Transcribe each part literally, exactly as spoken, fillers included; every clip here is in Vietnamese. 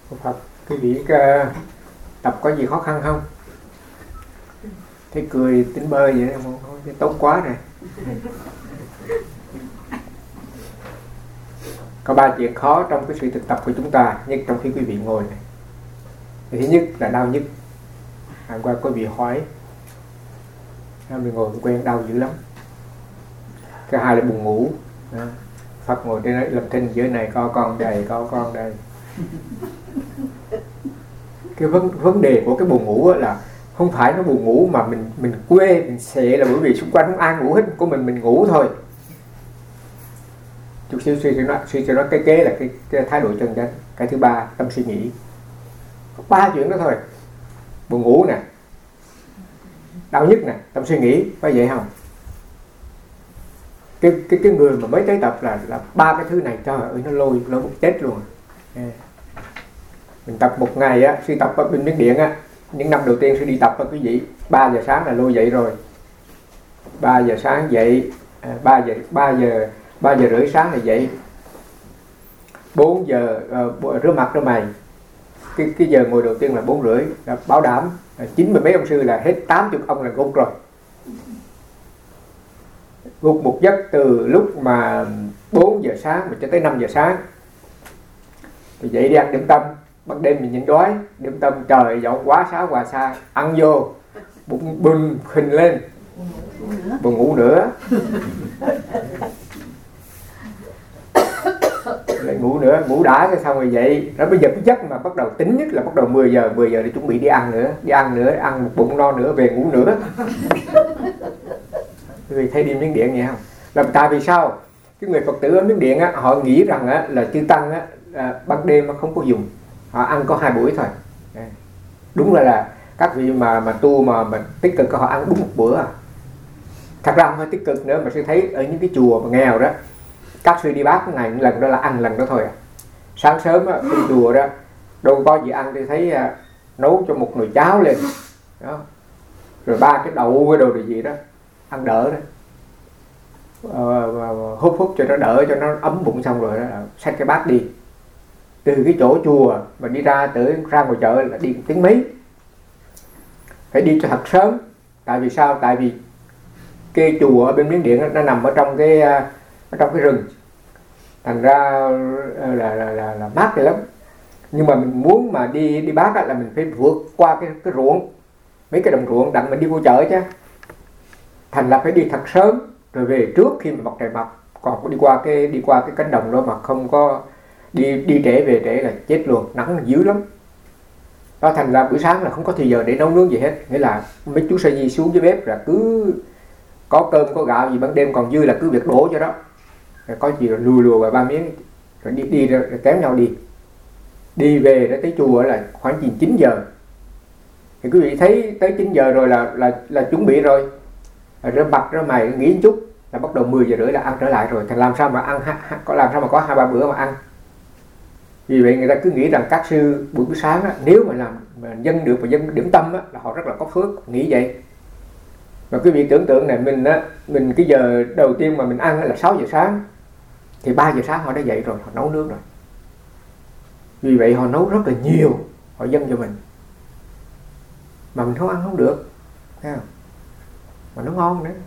Phật, quý vị uh, tập có gì khó khăn không? Thấy cười tính bơi vậy không, không, không tốt quá rồi. Có ba chuyện khó trong cái sự thực tập của chúng ta, nhất trong khi quý vị ngồi này. Thứ nhất là đau nhức. Hôm qua quý vị hỏi, mình ngồi quen đau dữ lắm. Cái hai là buồn ngủ. Phật ngồi trên đấy làm thinh dưới này, co con đây, co con đây. Cái vấn, vấn đề của cái buồn ngủ là không phải nó buồn ngủ mà mình mình quê, mình xệ là bởi vì xung quanh không ai ngủ hết, của mình mình ngủ thôi. Chút xíu suy cho nó, suy cho nó cái kế là cái, cái thái độ chân chánh. Cái thứ ba, tâm suy nghĩ. Có ba chuyện đó thôi. Buồn ngủ nè, đau nhức nè, tâm suy nghĩ, phải vậy không? Cái cái cái người mà mới tới tập là là ba cái thứ này, trời ơi nó lôi nó bút chết luôn. Yeah. Mình tập một ngày á, sư tập ở bên Miến Điện á, những năm đầu tiên sư đi tập á quý vị, ba giờ sáng là lôi dậy rồi. ba giờ sáng dậy, ba giờ ba giờ ba giờ rưỡi sáng là dậy. bốn giờ uh, rửa mặt rửa mày. Cái cái giờ ngồi đầu tiên là bốn rưỡi, là bảo đảm chín mươi mấy ông sư là hết tám mươi ông là gục rồi. Gục một giấc từ lúc mà bốn giờ sáng mà cho tới năm giờ sáng. Rồi dậy đi ăn điểm tâm, ban đêm mình nhịn đói, điểm tâm trời dẫu quá xá hòa xa, ăn vô, bụng bừng khình lên, buồn ngủ nữa. Lại ngủ nữa, ngủ đã xong rồi dậy. Rồi bây giờ cái giấc mà bắt đầu tính nhất là bắt đầu mười giờ, mười giờ để chuẩn bị đi ăn nữa, đi ăn nữa, ăn một bụng no nữa, về ngủ nữa. Vì thấy đi Miến Điện vậy không? Là tại vì sao? Cái người Phật tử ở Miến Điện á, họ nghĩ rằng á, là chư tăng á, à, ban đêm nó không có dùng, họ ăn có hai buổi thôi. Đúng là là các vị mà mà tu mà mà tích cực họ ăn đúng một bữa à. Thật ra không phải tích cực nữa, mà sư thấy ở những cái chùa mà nghèo đó, các sư đi bác cái ngày lần đó là ăn lần đó thôi à. Sáng sớm á, đi chùa đó đâu có gì ăn thì thấy à, nấu cho một nồi cháo lên đó, rồi ba cái đậu cái đồ gì đó ăn đỡ đó, ờ, hút hút cho nó đỡ, cho nó ấm bụng, xong rồi đó xách cái bát đi. Từ cái chỗ chùa mà đi ra tới ra ngoài chợ là đi tiếng mấy, phải đi cho thật sớm. Tại vì sao? Tại vì cái chùa ở bên Miến Điện đó, nó nằm ở trong cái ở trong cái rừng, thành ra là là là, là mát lắm. Nhưng mà mình muốn mà đi đi bác á, là mình phải vượt qua cái cái ruộng, mấy cái đồng ruộng đặng mình đi vô chợ chứ. Thành là phải đi thật sớm rồi về trước khi mà mặt trời mọc. Còn đi qua cái đi qua cái cánh đồng đó mà không có đi đi trễ về trễ là chết luôn, nắng dữ lắm. Đó, thành ra buổi sáng là không có thời giờ để nấu nướng gì hết. Nghĩa là mấy chú sa di xuống dưới bếp là cứ có cơm có gạo gì ban đêm còn dư là cứ việc đổ cho đó. Rồi có gì rồi lùa lùa vào ba miếng rồi đi đi rồi, rồi kéo nhau đi. Đi về để tới chùa là khoảng chừng chín giờ. Thì quý vị thấy tới chín giờ rồi là là là chuẩn bị rồi. Rồi rửa mặt rửa mày nghỉ một chút là bắt đầu mười giờ rưỡi là ăn trở lại rồi. Thành làm sao mà ăn có làm sao mà có hai ba bữa mà ăn. Vì vậy người ta cứ nghĩ rằng các sư buổi sáng á, nếu mà làm mà dân được và dân điểm tâm á, là họ rất là có phước, nghĩ vậy. Mà quý vị tưởng tượng này, mình á, mình cái giờ đầu tiên mà mình ăn là sáu giờ sáng, thì ba giờ sáng họ đã dậy rồi, họ nấu nướng rồi. Vì vậy họ nấu rất là nhiều, họ dâng cho mình. Mà mình không ăn không được, thấy không? Mà nó ngon nữa.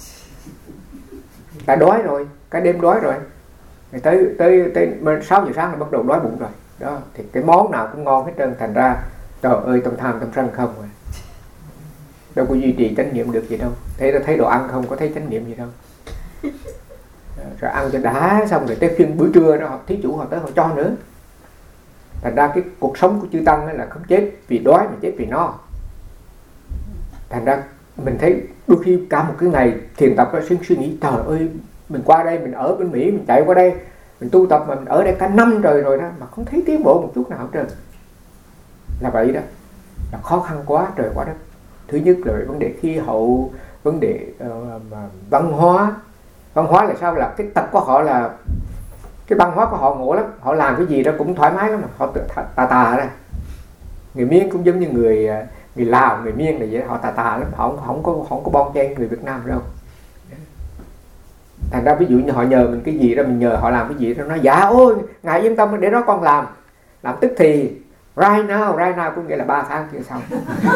Cả đói rồi, cả đêm đói rồi. Tới tới tới sáu giờ sáng là bắt đầu đói bụng rồi. Đó, thì cái món nào cũng ngon hết trơn, thành ra trời ơi tâm tham tâm sân không rồi. Đâu có duy trì chánh niệm được gì đâu. Thấy thấy đồ ăn không có thấy chánh niệm gì đâu. Rồi ăn cho đã xong rồi tới phiên buổi trưa đó thí chủ họ tới họ cho nữa. Thành ra cái cuộc sống của chư tăng là không chết vì đói mà chết vì no. Thành ra mình thấy đôi khi cả một cái ngày thiền tập nó suy nghĩ trời ơi, mình qua đây, mình ở bên Mỹ, mình chạy qua đây, mình tu tập mà mình ở đây cả năm trời rồi đó mà không thấy tiến bộ một chút nào hết trơn. Là vậy đó, là khó khăn quá trời quá đất. Thứ nhất là vấn đề khí hậu, vấn đề uh, mà văn hóa. Văn hóa là sao? Là cái tập của họ là cái văn hóa của họ ngộ lắm, họ làm cái gì đó cũng thoải mái lắm, mà họ tà tà ra. Người Miến cũng giống như người người Lào, người Miên này vậy, họ tà tà lắm, họ không, không có không có bon chen người Việt Nam đâu. Thành ra ví dụ như họ nhờ mình cái gì đó, mình nhờ họ làm cái gì đó, nói dạ ôi ngài yên tâm để đó con làm làm tức thì. Right now, right now có nghĩa là ba tháng chưa xong.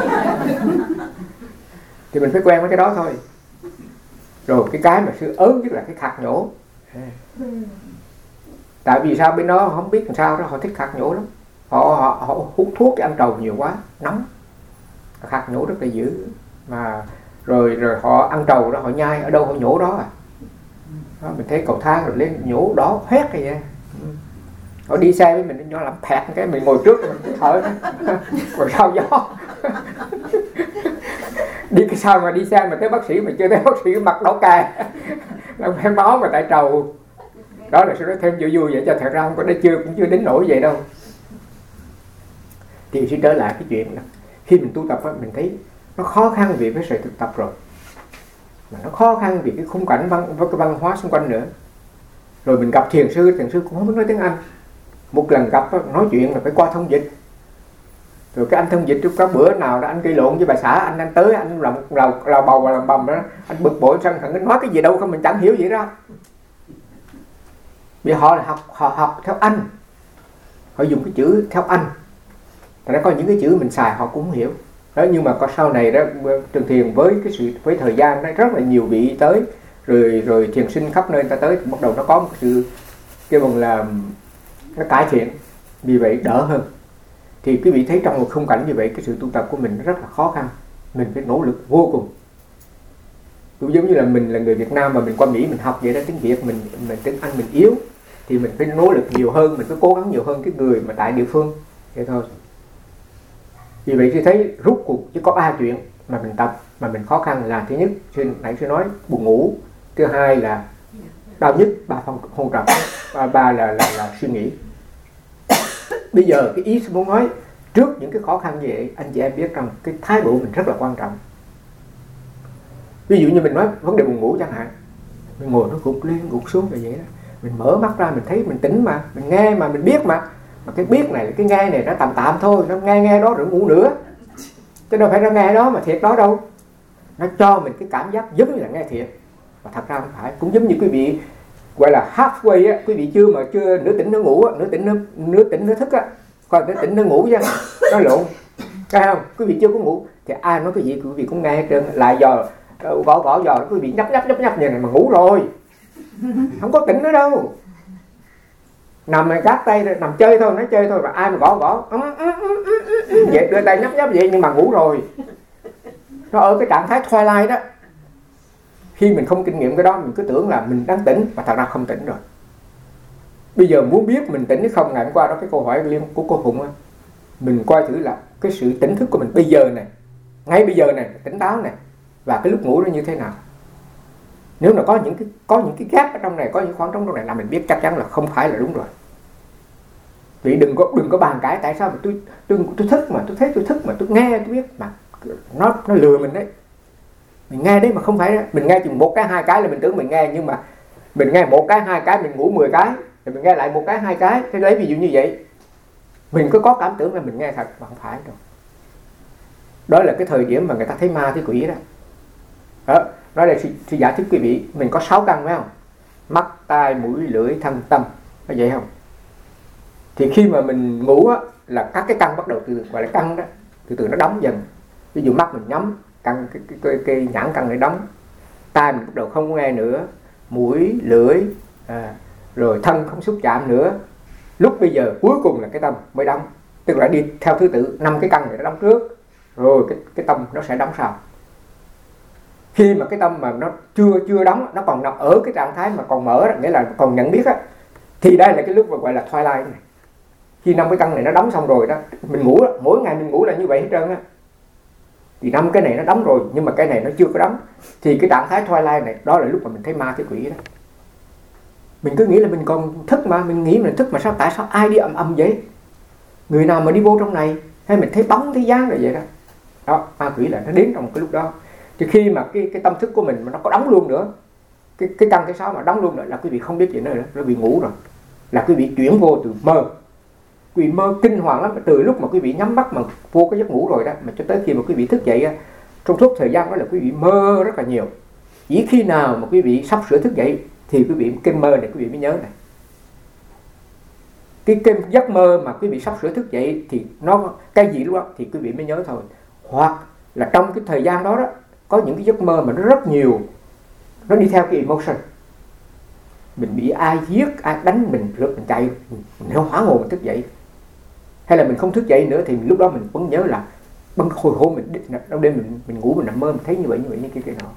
Thì mình phải quen với cái đó thôi. Rồi cái cái mà sư ớn nhất là cái khạc nhổ. Tại vì sao bên đó không biết làm sao đó, họ thích khạc nhổ lắm. Họ, họ, họ hút thuốc cái ăn trầu nhiều quá, nóng. Khạc nhổ rất là dữ. Mà rồi rồi họ ăn trầu đó, họ nhai ở đâu họ nhổ đó à. Đó, mình thấy cầu thang rồi lên nhổ đó hết rồi vậy. Họ đi xe với mình nó làm phẹt cái mình ngồi trước mình thở rồi sao gió. Đi cái sao mà đi xe mà tới bác sĩ mà chưa thấy bác sĩ mặt đỏ cà nó phải máu mà tại trầu. Đó là sự nói thêm vui vui vậy, cho thật ra không có đấy, chưa cũng chưa đến nỗi vậy đâu. Thì sẽ trở lại cái chuyện là khi mình tu tập mình thấy nó khó khăn vì cái sự thực tập rồi, mà nó khó khăn vì cái khung cảnh văn, với cái văn hóa xung quanh nữa. Rồi mình gặp thiền sư, thiền sư cũng không biết nói tiếng Anh. Một lần gặp nói chuyện là phải qua thông dịch. Rồi cái anh thông dịch có bữa nào đó anh gây lộn với bà xã, anh anh tới anh làm lào, lào bầu và làm bầm đó, anh bực bội sân hận, anh nói cái gì đâu không mình chẳng hiểu gì đó. Vì họ là học họ học theo Anh, họ dùng cái chữ theo Anh, thành ra có những cái chữ mình xài họ cũng không hiểu. Đó, nhưng mà có sau này đó Trường Thiền với cái sự với thời gian đó rất là nhiều vị tới, rồi rồi thiền sinh khắp nơi ta tới, thì bắt đầu nó có một sự kêu bằng là nó cải thiện, vì vậy đỡ hơn. Thì quý vị thấy trong một khung cảnh như vậy, cái sự tu tập của mình rất là khó khăn, mình phải nỗ lực vô cùng. Cũng giống như là mình là người Việt Nam mà mình qua Mỹ mình học vậy đó, tiếng Việt mình mình tiếng Anh mình yếu, thì mình phải nỗ lực nhiều hơn, mình phải cố gắng nhiều hơn cái người mà tại địa phương vậy thôi. Vì vậy thì thấy rút cuộc chỉ có ba chuyện mà mình tập mà mình khó khăn là: thứ nhất, nãy tôi nói buồn ngủ; thứ hai là đau nhức, ba phong hôn trầm; và ba là, là là suy nghĩ. Bây giờ cái ý tôi muốn nói, trước những cái khó khăn như vậy, anh chị em biết rằng cái thái độ mình rất là quan trọng. Ví dụ như mình nói vấn đề buồn ngủ chẳng hạn, mình ngồi nó gục lên gục xuống là vậy đó, mình mở mắt ra mình thấy mình tỉnh mà, mình nghe mà, mình biết mà. Mà cái biết này, cái nghe này nó tạm tạm thôi, nó nghe nghe đó rồi ngủ nữa, chứ đâu phải nó nghe đó mà thiệt đó đâu. Nó cho mình cái cảm giác giống như là nghe thiệt, mà thật ra không phải. Cũng giống như quý vị gọi là halfway á, quý vị chưa mà chưa nửa tỉnh nửa ngủ á, nửa tỉnh nửa, nửa tỉnh nửa thức á, còn nửa tỉnh nửa ngủ chứ, nó lộn, thấy không? Quý vị chưa có ngủ thì ai nói cái gì quý vị cũng nghe hết trơn, lại giờ gõ gõ giờ quý vị nhấp nhấp nhấp nhấp như này mà ngủ rồi, không có tỉnh nữa đâu. Nằm mà gác tay nằm chơi thôi, nói chơi thôi, và ai mà gõ gõ vậy đưa tay nhấp nhấp vậy nhưng mà ngủ rồi. Nó ở cái trạng thái twilight đó. Khi mình không kinh nghiệm cái đó, mình cứ tưởng là mình đang tỉnh mà thật ra không tỉnh rồi. Bây giờ muốn biết mình tỉnh hay không, ngày hôm qua đó cái câu hỏi liên của cô Phụng á, mình coi thử là cái sự tỉnh thức của mình bây giờ này, ngay bây giờ này, tỉnh táo này, và cái lúc ngủ nó như thế nào. Nếu là có những cái có những cái gap ở trong này, có những khoảng trống trong này là mình biết chắc chắn là không phải là đúng rồi. Vì đừng có đừng có bàn cãi tại sao mà tôi tôi tôi thức mà tôi thấy tôi thức mà tôi nghe tôi biết mà nó nó lừa mình đấy. Mình nghe đấy mà không phải đó. Mình nghe chừng một cái hai cái là mình tưởng mình nghe, nhưng mà mình nghe một cái hai cái mình ngủ mười cái, rồi mình nghe lại một cái hai cái. Thế lấy ví dụ như vậy, mình cứ có cảm tưởng là mình nghe thật mà không phải đâu. Đó là cái thời điểm mà người ta thấy ma thấy quỷ đó. Đó, nói đây thì giải thích quý vị, mình có sáu căn phải không? Mắt, tai, mũi, lưỡi, thân, tâm, có vậy không? Thì khi mà mình ngủ á, là các cái căn bắt đầu từ gọi là căn đó, từ từ nó đóng dần. Ví dụ mắt mình nhắm, căn cái, cái, cái, cái nhãn căn này đóng, tai mình bắt đầu không nghe nữa, mũi, lưỡi, à, rồi thân không xúc chạm nữa. Lúc bây giờ cuối cùng là cái tâm mới đóng, tức là đi theo thứ tự, năm cái căn này nó đóng trước, rồi cái cái tâm nó sẽ đóng sau. Khi mà cái tâm mà nó chưa chưa đóng, nó còn nằm ở cái trạng thái mà còn mở đó, nghĩa là còn nhận biết á, thì đây là cái lúc mà gọi là twilight này. Khi năm cái căn này nó đóng xong rồi đó, mình ngủ đó, mỗi ngày mình ngủ là như vậy hết trơn á. Thì năm cái này nó đóng rồi, nhưng mà cái này nó chưa có đóng, thì cái trạng thái twilight này, đó là lúc mà mình thấy ma thấy quỷ đó. Mình cứ nghĩ là mình còn thức mà, mình nghĩ mình thức mà sao, tại sao ai đi ầm ầm vậy? Người nào mà đi vô trong này, hay mình thấy bóng thấy dáng rồi vậy đó. Đó, ma quỷ là nó đến trong cái lúc đó. Thì khi mà cái cái tâm thức của mình mà nó có đóng luôn nữa, cái cái căn thứ sáu mà đóng luôn nữa là quý vị không biết gì nữa, nó bị ngủ rồi, là quý vị chuyển vô từ mơ. Quý vị mơ kinh hoàng lắm, từ lúc mà quý vị nhắm mắt mà vô cái giấc ngủ rồi đó, mà cho tới khi mà quý vị thức dậy, trong suốt thời gian đó là quý vị mơ rất là nhiều. Chỉ khi nào mà quý vị sắp sửa thức dậy thì quý vị cái mơ này quý vị mới nhớ này. cái, cái giấc mơ mà quý vị sắp sửa thức dậy thì nó cái gì lúc đó thì quý vị mới nhớ thôi. Hoặc là trong cái thời gian đó đó có những cái giấc mơ mà nó rất nhiều, nó đi theo cái emotion, mình bị ai giết, ai đánh mình, rượt mình chạy, mình hoảng hồn mình thức dậy, hay là mình không thức dậy nữa thì lúc đó mình vẫn nhớ là băng hồi hôm mình đâu đêm mình mình ngủ mình nằm mơ mình thấy như vậy như vậy như kia kia nọ.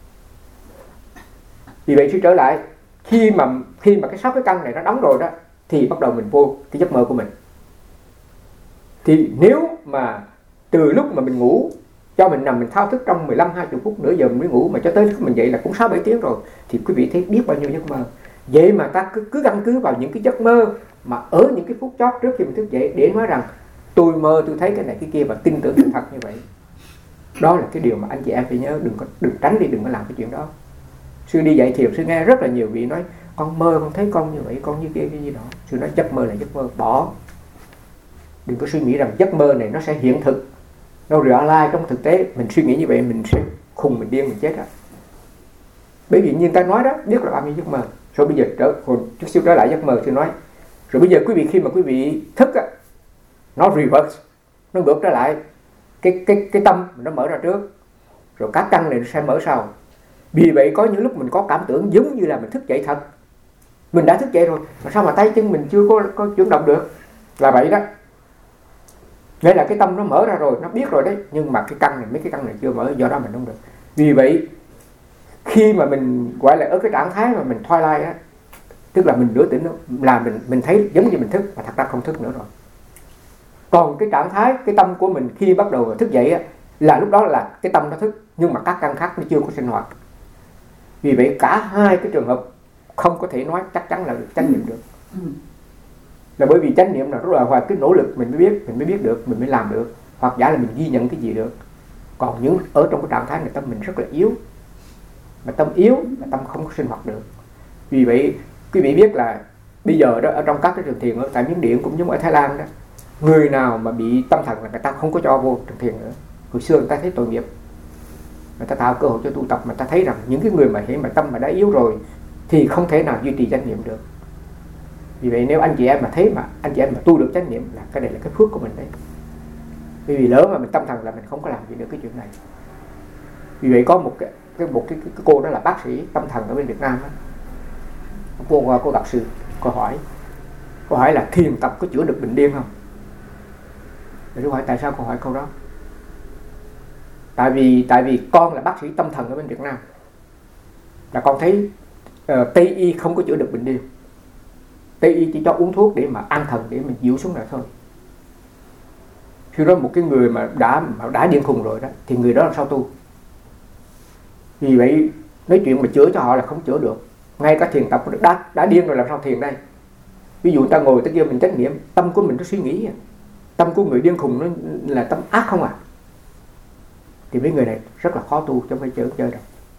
Vì vậy suy trở lại, khi mà khi mà cái sáu cái căn này nó đóng rồi đó thì bắt đầu mình vô cái giấc mơ của mình. Thì nếu mà từ lúc mà mình ngủ cho mình nằm mình thao thức trong mười lăm hai mươi phút nửa giờ mình mới ngủ, mà cho tới lúc mình dậy là cũng sáu bảy tiếng rồi, thì quý vị thấy biết bao nhiêu giấc mơ. Vậy mà ta cứ, cứ căn cứ vào những cái giấc mơ mà ở những cái phút chót trước khi mình thức dậy để nói rằng tôi mơ tôi thấy cái này cái kia và tin tưởng sự thật như vậy. Đó là cái điều mà anh chị em phải nhớ, đừng có đừng tránh đi, đừng có làm cái chuyện đó. Sư đi dạy thiền, sư nghe rất là nhiều vị nói con mơ con thấy con như vậy, con như kia cái gì đó. Sư nói giấc mơ là giấc mơ, bỏ. Đừng có suy nghĩ rằng giấc mơ này nó sẽ hiện thực, nó reality trong thực tế. Mình suy nghĩ như vậy mình sẽ khùng, mình điên, mình chết đó. Bởi vì như người ta nói đó, biết là bao nhiêu giấc mơ. Rồi bây giờ trở hồi chút xíu trở lại giấc mơ, sư nói rồi bây giờ quý vị khi mà quý vị thức á, nó reverse, nó ngược trở lại, cái cái cái tâm nó mở ra trước, rồi các căn này nó sẽ mở sau. Vì vậy có những lúc mình có cảm tưởng giống như là mình thức dậy thật, mình đã thức dậy rồi mà sao mà tay chân mình chưa có có chuyển động được, là vậy đó. Nghĩa là cái tâm nó mở ra rồi, nó biết rồi đấy, nhưng mà cái căn này, mấy cái căn này chưa mở, do đó mình không được. Vì vậy khi mà mình gọi là ở cái trạng thái mà mình twilight á, tức là mình nửa tỉnh, là mình mình thấy giống như mình thức mà thật ra không thức nữa rồi. Còn cái trạng thái, cái tâm của mình khi bắt đầu thức dậy á, là lúc đó là cái tâm nó thức, nhưng mà các căn khác nó chưa có sinh hoạt. Vì vậy cả hai cái trường hợp không có thể nói chắc chắn là được chánh niệm được. Là bởi vì chánh niệm là rất là ngoài cái nỗ lực mình mới biết, mình mới biết được, mình mới làm được, hoặc giả là mình ghi nhận cái gì được. Còn những ở trong cái trạng thái này tâm mình rất là yếu, mà tâm yếu là tâm không có sinh hoạt được. Vì vậy quý vị biết là bây giờ đó ở trong các cái trường thiền ở tại Miến Điện cũng giống ở Thái Lan đó, người nào mà bị tâm thần là người ta không có cho vô trường thiền nữa. Hồi xưa người ta thấy tội nghiệp, người ta tạo cơ hội cho tu tập, mà ta thấy rằng những cái người mà hiện mà tâm mà đã yếu rồi thì không thể nào duy trì chánh niệm được. Vì vậy nếu anh chị em mà thấy mà anh chị em mà tu được chánh niệm là cái này là cái phước của mình đấy. Vì, vì lỡ mà mình tâm thần là mình không có làm gì được cái chuyện này. Vì vậy có một cái, cái một cái, cái, cái cô đó là bác sĩ tâm thần ở bên Việt Nam đó. Cô cô gặp sư, cô hỏi cô hỏi là thiền tập có chữa được bệnh điên không? Rồi tôi hỏi tại sao cô hỏi câu đó? Tại vì tại vì con là bác sĩ tâm thần ở bên Việt Nam, là con thấy uh, Tây y không có chữa được bệnh điên. Tây y chỉ cho uống thuốc để mà an thần, để mình dịu xuống lại thôi. Khi đó một cái người mà đã mà đã điên khùng rồi đó thì người đó làm sao tu? Vì vậy nói chuyện mà chữa cho họ là không chữa được. Ngay cả thiền tập đã đã điên rồi làm sao thiền đây? Ví dụ người ta ngồi tới kia mình chánh niệm, tâm của mình nó suy nghĩ, tâm của người điên khùng nó là tâm ác không à? Thì mấy người này rất là khó tu, chứ không phải chơi chơi đâu.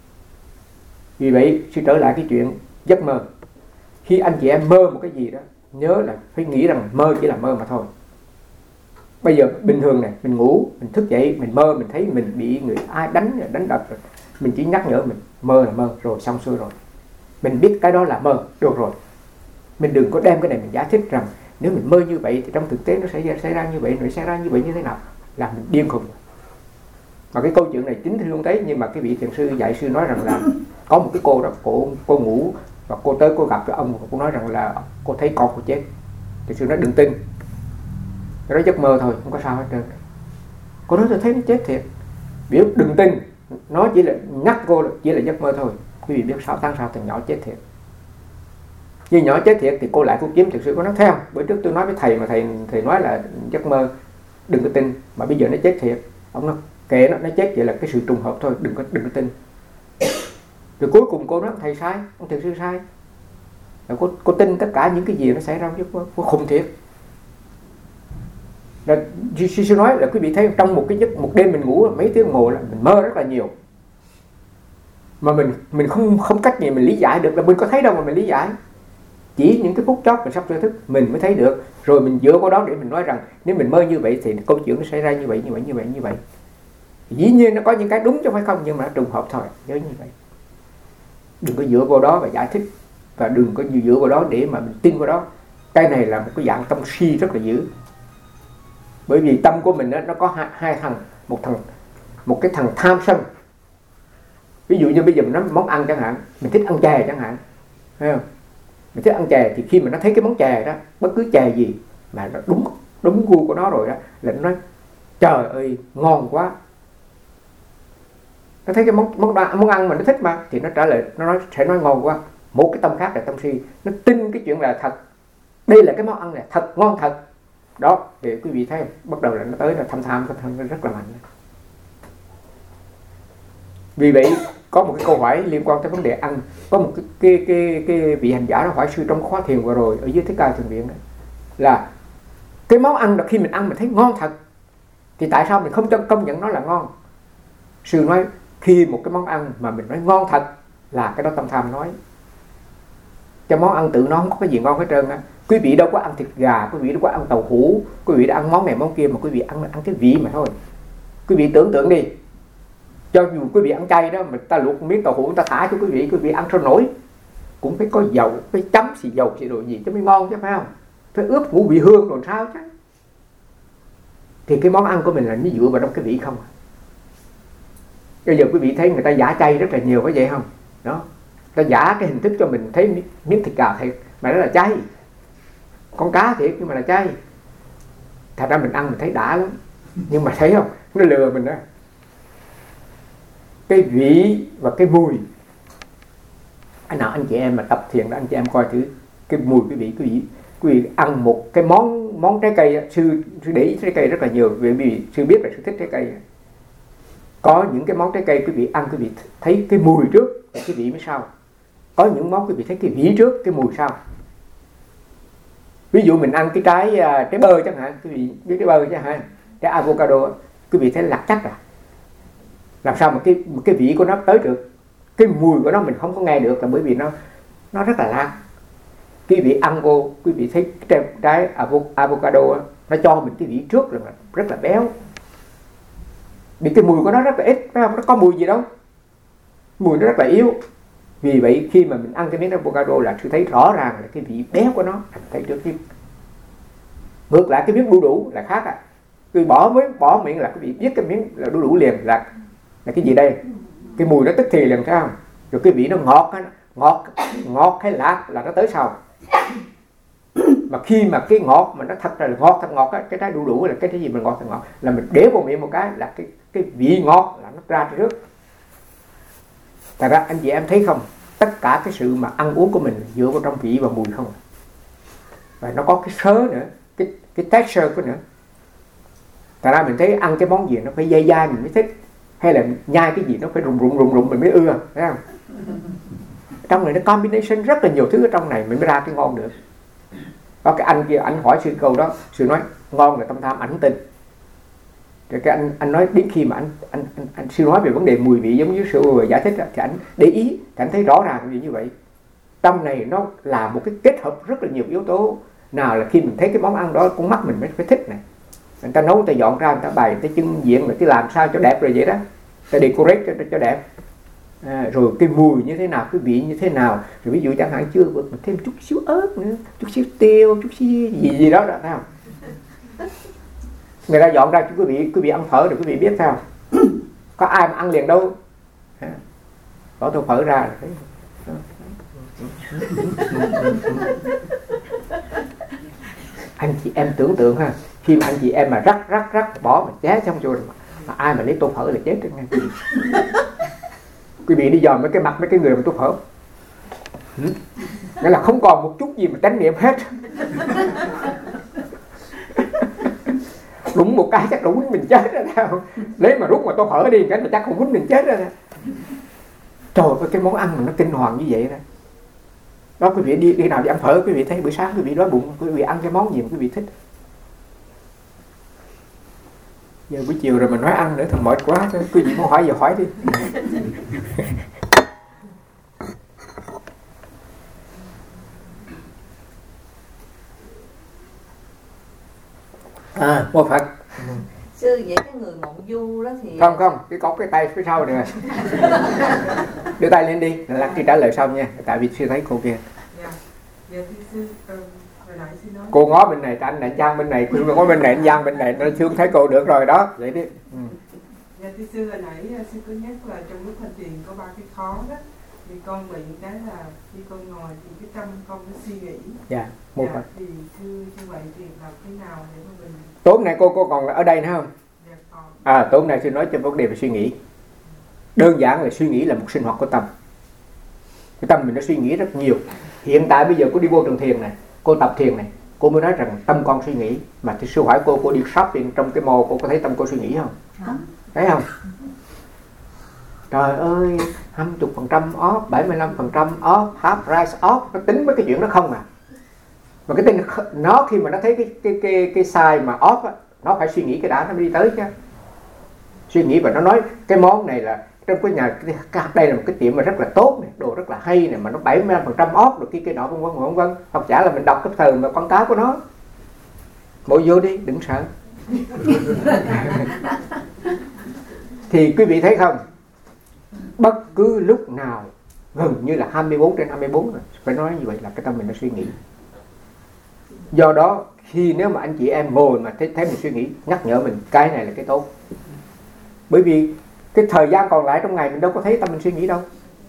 Vì vậy suy trở lại cái chuyện giấc mơ, khi anh chị em mơ một cái gì đó, nhớ là phải nghĩ rằng mơ chỉ là mơ mà thôi. Bây giờ bình thường này, mình ngủ, mình thức dậy, mình mơ, mình thấy mình bị người ai đánh, đánh đập rồi, mình chỉ nhắc nhở mình mơ là mơ, rồi xong xuôi rồi. Mình biết cái đó là mơ, được rồi. Mình đừng có đem cái này mình giải thích rằng nếu mình mơ như vậy thì trong thực tế nó sẽ xảy ra như vậy, rồi xảy ra như vậy như thế nào, là mình điên khùng. Mà cái câu chuyện này chính thì không thấy, nhưng mà cái vị thiền sư dạy sư nói rằng là có một cái cô đó, cô, cô ngủ và cô tới cô gặp cái ông, cô nói rằng là cô thấy con cô chết. Thì sư nói đừng tin, cái đó giấc mơ thôi, không có sao hết trơn. Cô nói tôi thấy nó chết thiệt. Biểu đừng tin, nó chỉ là nhắc cô chỉ là giấc mơ thôi. Quý vị biết sáu tháng sau thằng nhỏ chết thiệt. Khi nhỏ chết thiệt thì cô lại cô kiếm thiền sư, cô nói theo bữa trước tôi nói với thầy mà thầy thầy nói là giấc mơ, đừng có tin, mà bây giờ nó chết thiệt. Ông nói kệ nó, nó chết vậy là cái sự trùng hợp thôi, đừng có đừng có tin. Rồi cuối cùng cô nói thầy sai, ông thiền sư sai. Rồi cô cô tin tất cả những cái gì nó xảy ra giấc mơ, cô khùng thiệt. Rồi sư sư nói là quý vị thấy trong một cái giấc một đêm mình ngủ mấy tiếng đồng hồ là mình mơ rất là nhiều. Mà mình mình không không cách gì mình lý giải được, là mình có thấy đâu mà mình lý giải. Chỉ những cái phút chót mình sắp sửa thức mình mới thấy được, rồi mình dựa vào đó để mình nói rằng nếu mình mơ như vậy thì câu chuyện nó xảy ra như vậy như vậy như vậy như vậy. Dĩ nhiên nó có những cái đúng chứ không phải không, nhưng mà nó trùng hợp thôi, nhớ như vậy. Đừng có dựa vào đó và giải thích, và đừng có dựa vào đó để mà mình tin vào đó. Cái này là một cái dạng tâm si rất là dữ. Bởi vì tâm của mình đó, nó có hai, hai thằng, một thằng một cái thằng tham sân. Ví dụ như bây giờ mình nói món ăn chẳng hạn, mình thích ăn chè chẳng hạn, thấy không? Mình thích ăn chè thì khi mà nó thấy cái món chè đó, bất cứ chè gì mà nó đúng đúng gu của nó rồi đó, là nó nói trời ơi ngon quá. Nó thấy cái món món món ăn mà nó thích mà, thì nó trả lời, nó nói, sẽ nói ngon quá. Một cái tâm khác là tâm si, nó tin cái chuyện là thật, đây là cái món ăn này thật ngon thật đó. Thì quý vị thấy bắt đầu là nó tới là tham tham, tham tham rất là mạnh. Vì vậy có một cái câu hỏi liên quan tới vấn đề ăn. Có một cái cái cái, cái vị hành giả nó hỏi sư trong khóa thiền vừa rồi ở dưới Thích Ca Thiền Viện đó, là cái món ăn là khi mình ăn mình thấy ngon thật, thì tại sao mình không cho công nhận nó là ngon? Sư nói khi một cái món ăn mà mình nói ngon thật là cái đó tâm tham nói. Cái món ăn tự nó không có cái gì ngon hết trơn á. Quý vị đâu có ăn thịt gà, quý vị đâu có ăn tàu hũ, quý vị đã ăn món này món kia, mà quý vị ăn ăn cái vị mà thôi. Quý vị tưởng tượng đi, cho dù quý vị ăn chay đó, mà ta luộc miếng tàu hũ người ta thả cho quý vị, quý vị ăn sao nổi, cũng phải có dầu, phải chấm xì dầu xì đồ gì cho mới ngon chứ, phải không? Phải ướp ngũ vị hương rồi sao chứ. Thì cái món ăn của mình là nó dựa vào trong cái vị không. Bây giờ quý vị thấy người ta giả chay rất là nhiều, phải vậy không? Đó, ta giả cái hình thức cho mình thấy miếng thịt gà thiệt mà nó là chay, con cá thiệt nhưng mà là chay. Thật ra mình ăn mình thấy đã lắm, nhưng mà thấy không, nó lừa mình đó. Cái vị và cái mùi, anh nào anh chị em mà tập thiền đó, anh chị em coi thử cái mùi cái vị, cái vị quý vị ăn một cái món món trái cây, sư, sư để ý trái cây rất là nhiều, vì, vì sư biết là sư thích trái cây. Có những cái món trái cây quý vị ăn quý vị thấy cái mùi trước, cái vị mới sau. Có những món quý vị thấy cái vị trước, cái mùi sau. Ví dụ mình ăn cái trái trái bơ chẳng hạn, quý vị biết trái bơ chẳng hạn, trái avocado, quý vị thấy lạc chắc à. Làm sao mà cái cái vị của nó tới được, cái mùi của nó mình không có nghe được, là bởi vì nó nó rất là lạc. Quý vị ăn vô, quý vị thấy trái, trái avocado nó cho mình cái vị trước là rất là béo, vì cái mùi của nó rất là ít, phải không? Nó có mùi gì đâu, mùi nó rất là yếu. Vì vậy khi mà mình ăn cái miếng avocado là sư thấy rõ ràng là cái vị béo của nó thấy trước nhất. Ngược lại cái miếng đu đủ là khác à. Cứ bỏ mới bỏ miệng là quý vị biết cái miếng là đu đủ liền là là cái gì đây, cái mùi nó tức thì liền, phải không? Rồi cái vị nó ngọt ngọt ngọt hay lạc là nó tới sau. Mà khi mà cái ngọt mà nó thật là ngọt thật ngọt á, cái trái đu đủ là cái cái gì mà ngọt thật ngọt, là mình để vào miệng một cái là cái cái vị ngọt là nó ra trước. Thật ra anh chị em thấy không, tất cả cái sự mà ăn uống của mình dựa vào trong vị và mùi không. Và nó có cái sớ nữa, cái cái texture của nữa. Thật ra mình thấy ăn cái món gì nó phải dai dai mình mới thích, hay là nhai cái gì nó phải rụng rụng rụng rụng mình mới ưa, thấy không? Trong này nó combination rất là nhiều thứ ở trong này mình mới ra cái ngon được. Có cái anh kia anh hỏi sư câu đó, sư nói ngon là tâm tham, ảnh tin. Rồi cái anh anh nói đến khi mà anh anh anh, anh sư nói về vấn đề mùi vị giống như sư vừa giải thích đó, thì anh để ý, thì anh thấy rõ ràng như vậy. Trong này nó là một cái kết hợp rất là nhiều yếu tố. Nào là khi mình thấy cái món ăn đó, con mắt mình mới phải thích này. Người ta nấu, người ta dọn ra, người ta bày, người ta trưng diện, người ta làm sao cho đẹp rồi vậy đó. Người ta decorate cho, cho đẹp. À, rồi cái mùi như thế nào, cái vị như thế nào. Rồi ví dụ chẳng hạn chưa vượt, thêm chút xíu ớt nữa, chút xíu tiêu, chút xíu gì gì đó, đó thấy không? Người ta dọn ra cho quý vị, quý vị ăn phở thì quý vị biết sao? Có ai mà ăn liền đâu. Có tô phở ra là thấy. Anh chị em tưởng tượng ha, khi mà anh chị em mà rắc rắc rắc bỏ mà ché xong rồi mà, mà ai mà lấy tô phở là chết rồi nghe quý vị. Quý vị đi dòm mấy cái mặt mấy cái người mà tô phở, nghĩa là không còn một chút gì mà tránh niệm hết. Đúng một cái chắc đủ mình chết rồi sao? Lấy mà rút mà tô phở đi cái là chắc không quýnh mình chết rồi. Trời ơi, cái món ăn mà nó kinh hoàng như vậy đó. Đó, quý vị đi đi nào đi ăn phở, quý vị thấy bữa sáng quý vị đói bụng, quý vị ăn cái món gì mà quý vị thích. Giờ buổi chiều rồi mình nói ăn nữa thì mệt quá, quý vị muốn hỏi giờ hỏi đi. À, mô Phật. Sư, vậy cái người mộng du đó thì... Không, không, cái có cái tay phía sau này. Đưa tay lên đi, Lăng Tri trả lời sau nha, tại vì sư thấy cô kia. Dạ, dạ thưa sư, um, Cô ngó bên này, anh lại Giang bên này, cô ngó bên này, anh Giang bên này, nó Sương thấy cô được rồi đó, vậy đi. Ừ. Dạ thưa sư, hồi nãy sư có nhắc là trong lúc hành thiền có ba cái khó đó, thì con bị cái là khi con ngồi thì cái tâm con nó suy nghĩ. Dạ, một dạ, thì thưa như vậy thì làm thế nào để mà mình... Tối nay cô cô còn ở đây nữa không? Dạ còn. À, tối nay sư nói cho vấn đề về suy nghĩ. Đơn giản là suy nghĩ là một sinh hoạt của tâm. Cái tâm mình nó suy nghĩ rất nhiều. Hiện tại bây giờ cô đi vô trường thiền này, cô tập thiền này, cô mới nói rằng tâm con suy nghĩ. Mà thì sư hỏi cô, cô đi shopping trong cái mall, cô có thấy tâm cô suy nghĩ không? Không. Thấy không? Trời ơi, hai mươi phần trăm off, bảy mươi lăm phần trăm off, half price off, nó tính với cái chuyện đó không à. Mà cái tin nó khi mà nó thấy cái cái cái cái size mà off á, nó phải suy nghĩ cái đã nó mới đi tới chứ. Suy nghĩ và nó nói cái món này là trong cái nhà cái, đây là một cái tiệm mà rất là tốt này, đồ rất là hay này, mà nó bảy mươi lăm phần trăm off được cái cái nọ vân vân vân vân. Hoặc giả là mình đọc cái thời mà quảng cáo của nó. Mỗi vô đi, đừng sợ. Thì quý vị thấy không? Bất cứ lúc nào gần như là hai mươi bốn trên hai mươi bốn rồi. Phải nói như vậy là cái tâm mình nó suy nghĩ. Do đó khi nếu mà anh chị em ngồi mà thấy, thấy mình suy nghĩ, nhắc nhở mình cái này là cái tốt. Bởi vì cái thời gian còn lại trong ngày mình đâu có thấy tâm mình suy nghĩ đâu.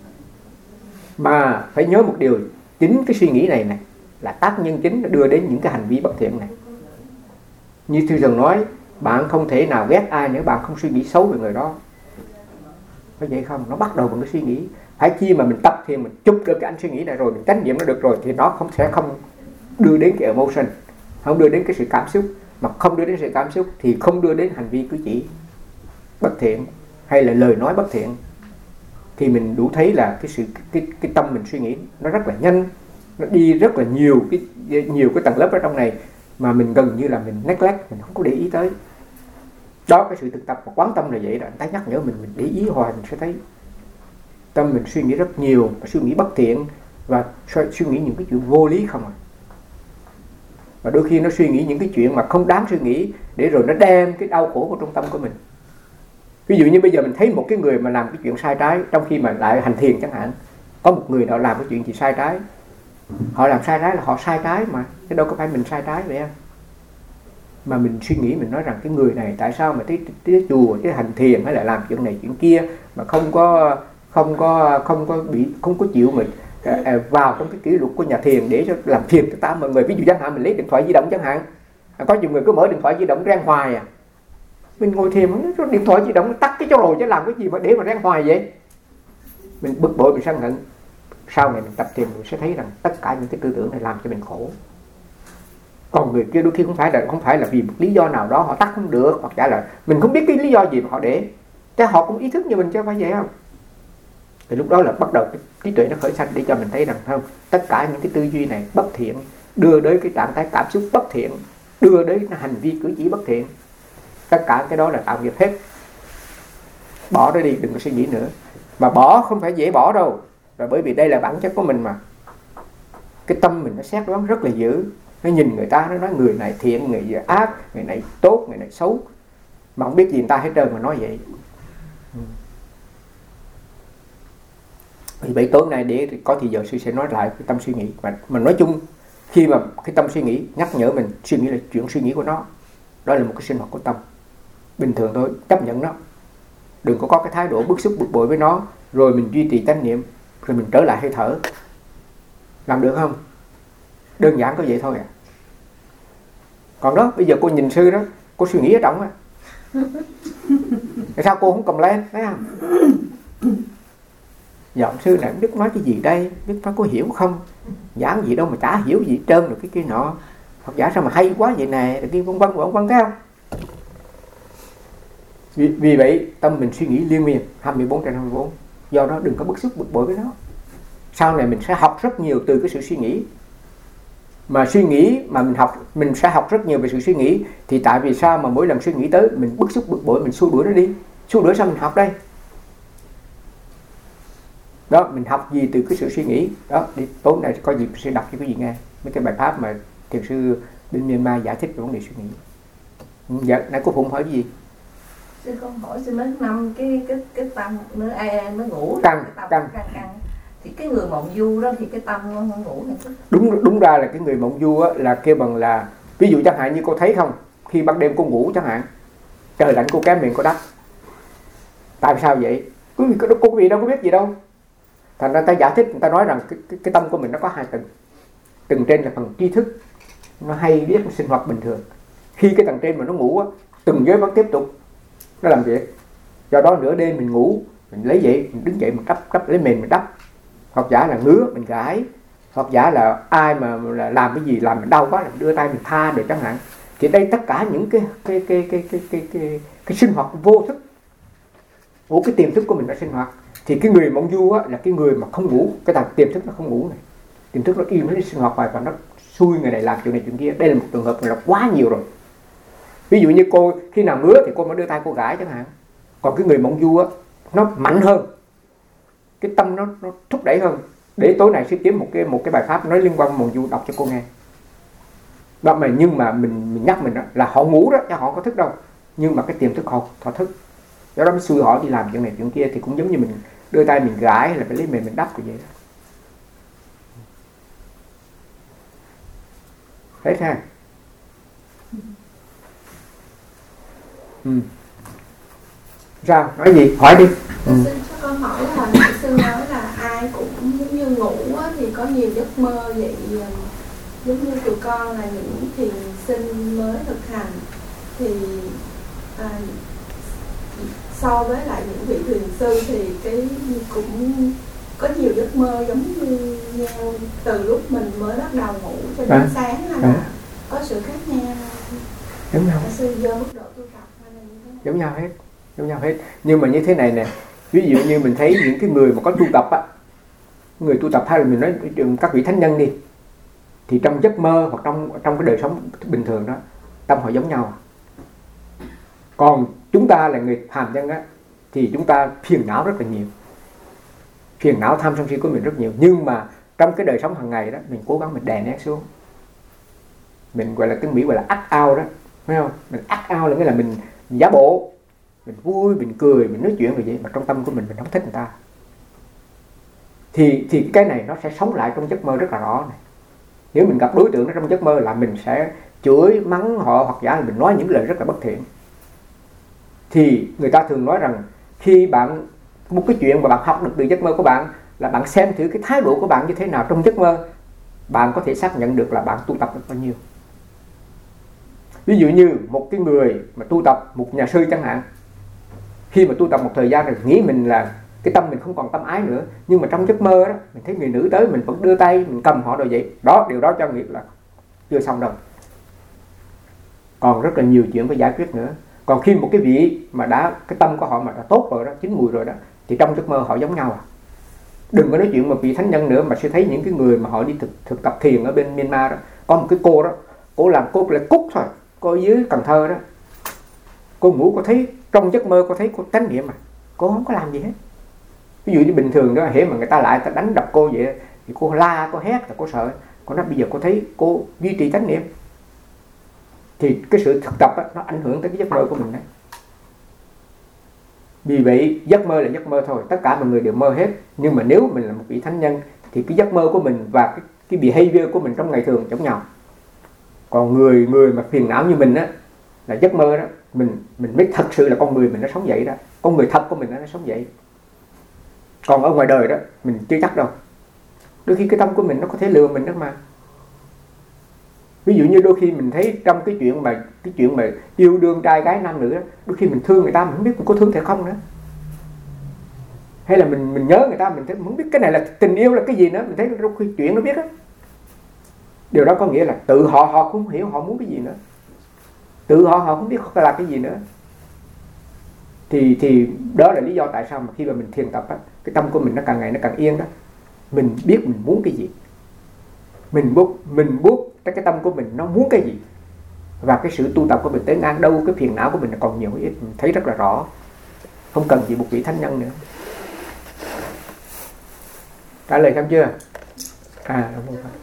Mà phải nhớ một điều, chính cái suy nghĩ này này là tác nhân chính nó đưa đến những cái hành vi bất thiện này. Như Thư Trần nói, bạn không thể nào ghét ai nếu bạn không suy nghĩ xấu về người đó. Có vậy không? Nó bắt đầu bằng cái suy nghĩ. Phải khi mà mình tập thì mình chụp được cái anh suy nghĩ này rồi, mình chánh niệm nó được rồi, thì nó không sẽ không đưa đến cái emotion, không đưa đến cái sự cảm xúc. Mà không đưa đến sự cảm xúc thì không đưa đến hành vi cử chỉ bất thiện hay là lời nói bất thiện. Thì mình đủ thấy là cái sự cái cái tâm mình suy nghĩ nó rất là nhanh, nó đi rất là nhiều cái nhiều cái tầng lớp ở trong này mà mình gần như là mình neglect, mình không có để ý tới. Đó, cái sự thực tập và quán tâm là vậy đó, anh ta nhắc nhở mình, mình để ý hoài mình sẽ thấy tâm mình suy nghĩ rất nhiều, và suy nghĩ bất thiện và suy nghĩ những cái chuyện vô lý không à. Và đôi khi nó suy nghĩ những cái chuyện mà không đáng suy nghĩ, để rồi nó đem cái đau khổ vào trong tâm của mình. Ví dụ như bây giờ mình thấy một cái người mà làm cái chuyện sai trái, trong khi mà lại hành thiền chẳng hạn, có một người nào làm cái chuyện gì sai trái, họ làm sai trái là họ sai trái mà, chứ đâu có phải mình sai trái vậy không? Mà mình suy nghĩ, mình nói rằng cái người này tại sao mà tới, tới chùa, tới hành thiền hay là làm chuyện này chuyện kia mà không có không có không có bị không có chịu mình à, vào trong cái kỷ luật của nhà thiền để cho làm thiền cho ta mọi người. Ví dụ chẳng hạn mình lấy điện thoại di động chẳng hạn, à, có nhiều người cứ mở điện thoại di động rang hoài à. Mình ngồi thiền cái điện thoại di động tắt cái chỗ rồi chứ làm cái gì mà để mà rang hoài vậy. Mình bực bội, mình sân hận. Sau này mình tập thiền mình sẽ thấy rằng tất cả những cái tư tưởng này làm cho mình khổ. Còn người kia đôi khi không phải là không phải là vì một lý do nào đó họ tắt không được, hoặc giả là mình không biết cái lý do gì mà họ để, chứ họ cũng ý thức như mình chứ phải vậy không? Thì lúc đó là bắt đầu cái trí tuệ nó khởi sanh để cho mình thấy rằng không, tất cả những cái tư duy này bất thiện, đưa đến cái trạng thái cảm xúc bất thiện, đưa đến hành vi cử chỉ bất thiện, tất cả cái đó là tạo nghiệp hết. Bỏ nó đi, đừng có suy nghĩ nữa. Mà bỏ không phải dễ bỏ đâu, là bởi vì đây là bản chất của mình mà. Cái tâm mình nó xét đoán rất là dữ. Nó nhìn người ta, nó nói người này thiện, người này ác, người này tốt, người này xấu, mà không biết gì người ta hết trơn mà nói vậy. Ừ. Vì vậy tối nay để có thì giờ sư sẽ nói lại cái tâm suy nghĩ. Mà, mà nói chung khi mà cái tâm suy nghĩ nhắc nhở mình, suy nghĩ là chuyện suy nghĩ của nó, đó là một cái sinh hoạt của tâm bình thường thôi, chấp nhận nó. Đừng có có cái thái độ bức xúc bực bội với nó, rồi mình duy trì chánh niệm, rồi mình trở lại hơi thở. Làm được không? Đơn giản có vậy thôi à. Còn đó, bây giờ cô nhìn sư đó, cô suy nghĩ ở trong á. Tại sao cô không cầm lên, thấy không? Giọng sư này không biết nói cái gì đây, biết nói có hiểu không? Giảng gì đâu mà chả hiểu gì trơn được cái kia nọ. Hoặc giả sao mà hay quá vậy nè, rồi kia vân vân vân vân, thấy không? Vì, vì vậy tâm mình suy nghĩ liên miên hai mươi bốn trên hai mươi bốn. Do đó đừng có bức xúc bực bội với nó. Sau này mình sẽ học rất nhiều từ cái sự suy nghĩ. Mà suy nghĩ mà mình học, mình sẽ học rất nhiều về sự suy nghĩ. Thì tại vì sao mà mỗi lần suy nghĩ tới mình bức xúc bực bội, mình xua đuổi nó đi. Xua đuổi sao mình học đây? Đó, mình học gì từ cái sự suy nghĩ. Đó, đi tối nay có dịp sẽ đọc cho cái gì nghe. Mấy cái bài pháp mà thiền sư bên Myanmar giải thích về vấn đề suy nghĩ. Dạ, nãy cô Phụng hỏi cái gì? Sư con hỏi sư nói năm cái cái cái tâm nó ai nó ngủ căng cái tâm căng căng căng thì cái người mộng du đó thì cái tâm nó không ngủ hay đúng đúng ra là cái người mộng du á, là kêu bằng là, ví dụ chẳng hạn như cô thấy không, khi ban đêm cô ngủ chẳng hạn, trời lạnh cô kéo miệng cô đắp. Tại sao vậy? Quý vị, cô quý vị đâu có biết gì đâu. Thành ra ta giải thích, người ta nói rằng cái, cái, cái tâm của mình nó có hai tầng. Tầng trên là phần tri thức, nó hay biết nó sinh hoạt bình thường. Khi cái tầng trên mà nó ngủ á, từng giới vẫn tiếp tục nó làm việc. Do đó nửa đêm mình ngủ, mình lấy dậy, mình đứng dậy mình đắp, đắp lấy mền mình đắp. Hoặc giả là ngứa mình gãi, hoặc giả là ai mà là làm cái gì làm mình đau quá là mình đưa tay mình tha được chẳng hạn. Thì đây tất cả những cái cái cái cái cái cái cái, cái, cái sinh hoạt vô thức của cái tiềm thức của mình đã sinh hoạt. Thì cái người mộng du á, là cái người mà không ngủ, cái thằng tiềm thức nó không ngủ này, tiềm thức nó im, nó sinh hoạt hoài và nó xui người này làm chuyện này chuyện kia. Đây là một trường hợp là quá nhiều rồi. Ví dụ như cô khi nào ngứa thì cô mới đưa tay cô gãi chẳng hạn. Còn cái người mộng du á, nó mạnh hơn, cái tâm nó, nó thúc đẩy hơn. Để tối nay sẽ kiếm một cái một cái bài pháp nói liên quan mộng du đọc cho cô nghe. Đó mà nhưng mà mình mình nhắc mình đó, là họ ngủ đó chứ họ có thức đâu, nhưng mà cái tiềm thức họ họ thức. Do đó mới xui họ đi làm chuyện này chuyện kia. Thì cũng giống như mình đưa tay mình gãi hay là phải lấy mền mình đắp như vậy đó. Thấy ha? Ừ. Sao? Nói gì? Hỏi đi. Ừ. Sư cho con hỏi là sư nói là ai cũng giống như ngủ á, thì có nhiều giấc mơ vậy, giống như tụi con là những thiền sinh mới thực hành thì à, so với lại những vị thiền sư thì cái cũng có nhiều giấc mơ giống như nhau từ lúc mình mới bắt đầu ngủ cho đến à, sáng hay à. là có sự khác nhau? Giống nhau. Sư do mức độ tu tập hay là như thế nào? Giống nhau hết, giống nhau hết. Nhưng mà như thế này nè, ví dụ như mình thấy những cái người mà có tu tập á, người tu tập hay là mình nói các vị thánh nhân đi, thì trong giấc mơ hoặc trong trong cái đời sống bình thường đó, tâm họ giống nhau. Còn chúng ta là người phàm nhân á, thì chúng ta phiền não rất là nhiều, phiền não tham sân si của mình rất nhiều. Nhưng mà trong cái đời sống hàng ngày đó, mình cố gắng mình đè nén xuống. Mình gọi là tiếng Mỹ gọi là act out đó, thấy không? Mình act out là nghĩa là mình, mình giả bộ, mình vui, mình cười, mình nói chuyện về vậy, mà trong tâm của mình mình không thích người ta. Thì thì cái này nó sẽ sống lại trong giấc mơ rất là rõ này. Nếu mình gặp đối tượng trong giấc mơ là mình sẽ chửi mắng họ, hoặc giả là mình nói những lời rất là bất thiện. Thì người ta thường nói rằng khi bạn, một cái chuyện mà bạn học được từ giấc mơ của bạn là bạn xem thử cái thái độ của bạn như thế nào trong giấc mơ, bạn có thể xác nhận được là bạn tu tập được bao nhiêu. Ví dụ như một cái người mà tu tập, một nhà sư chẳng hạn, khi mà tu tập một thời gian rồi nghĩ mình là cái tâm mình không còn tâm ái nữa, nhưng mà trong giấc mơ đó mình thấy người nữ tới mình vẫn đưa tay mình cầm họ rồi vậy đó, điều đó cho nghĩa là chưa xong đâu, còn rất là nhiều chuyện phải giải quyết nữa. Còn khi một cái vị mà đã, cái tâm của họ mà đã tốt rồi đó, chín mùi rồi đó, thì trong giấc mơ họ giống nhau à. Đừng có nói chuyện một vị thánh nhân nữa, mà sẽ thấy những cái người mà họ đi thực, thực tập thiền ở bên Myanmar đó, có một cái cô đó, cô làm cô lại cúc thôi, cô ở dưới Cần Thơ đó, cô ngủ cô thấy trong giấc mơ cô thấy cô chánh niệm mà cô không có làm gì hết. Ví dụ như bình thường đó, hễ mà người ta lại ta đánh đập cô vậy thì cô la, cô hét là cô sợ. Cô nói bây giờ cô thấy cô duy trì chánh niệm. Thì cái sự thực tập đó, nó ảnh hưởng tới cái giấc mơ của mình đấy. Vì vậy giấc mơ là giấc mơ thôi, tất cả mọi người đều mơ hết. Nhưng mà nếu mình là một vị thánh nhân thì cái giấc mơ của mình và cái, cái behavior của mình trong ngày thường giống nhau. Còn người người mà phiền não như mình á, là giấc mơ đó mình mình mới thật sự là con người mình nó sống vậy đó, con người thật của mình nó sống vậy. Còn ở ngoài đời đó mình chưa chắc đâu, đôi khi cái tâm của mình nó có thể lừa mình đó mà. Ví dụ như đôi khi mình thấy trong cái chuyện mà cái chuyện mà yêu đương trai gái nam nữ đó, đôi khi mình thương người ta mình không biết mình có thương thiệt không nữa, hay là mình mình nhớ người ta mình thấy mình không biết cái này là tình yêu là cái gì nữa, mình thấy đôi khi chuyện nó biết á. Điều đó có nghĩa là tự họ họ cũng không hiểu họ muốn cái gì nữa, tự họ họ không biết là cái gì nữa. Thì thì đó là lý do tại sao mà khi mà mình thiền tập á, cái tâm của mình nó càng ngày nó càng yên đó. Mình biết mình muốn cái gì, mình buộc mình buộc cái cái tâm của mình nó muốn cái gì, và cái sự tu tập của mình tới ngang đâu, cái phiền não của mình còn nhiều ít, mình thấy rất là rõ, không cần gì một vị thánh nhân nữa. Trả lời xong chưa? À, đúng rồi.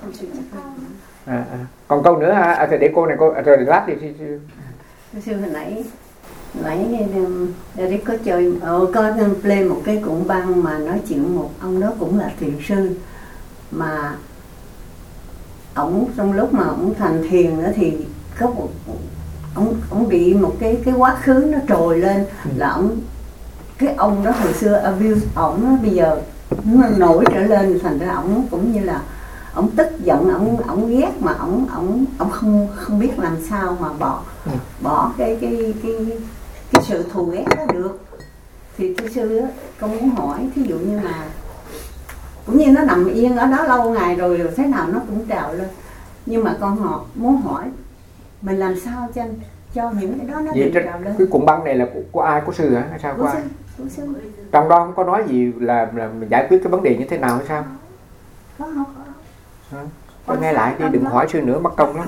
À, à. Còn câu nữa ha, à, để cô này cô à, rồi lát đi. Sư hồi nãy Nãy Derek có chơi, ờ, có play một cái cuộn băng mà nói chuyện một ông đó cũng là thiền sư, mà ổng trong lúc mà ổng thành thiền nữa thì có một ổng ổng bị một cái cái quá khứ nó trồi lên, ừ. là ổng cái ông đó hồi xưa abuse ổng, bây giờ nó nổi trở lên, thành ra ổng cũng như là ổng tức giận, ổng ổng ghét, mà ổng ổng ổng không không biết làm sao mà bỏ ừ. bỏ cái cái cái cái sự thù ghét đó được. Thì thưa sư á, con muốn hỏi, thí dụ như mà cũng như nó nằm yên ở đó lâu ngày rồi, rồi thế nào nó cũng trào lên, nhưng mà con họ muốn hỏi mình làm sao cho cho những cái đó nó vậy trào lên. Cái cuộn băng này là của, của ai, của sư hả hay sao? Của, của sư, ai? Của sư. Trong đó không có nói gì là, là mình giải quyết cái vấn đề như thế nào hay sao? Có không? Hả? Con nghe lại đi, đừng hỏi sư nữa mất công lắm.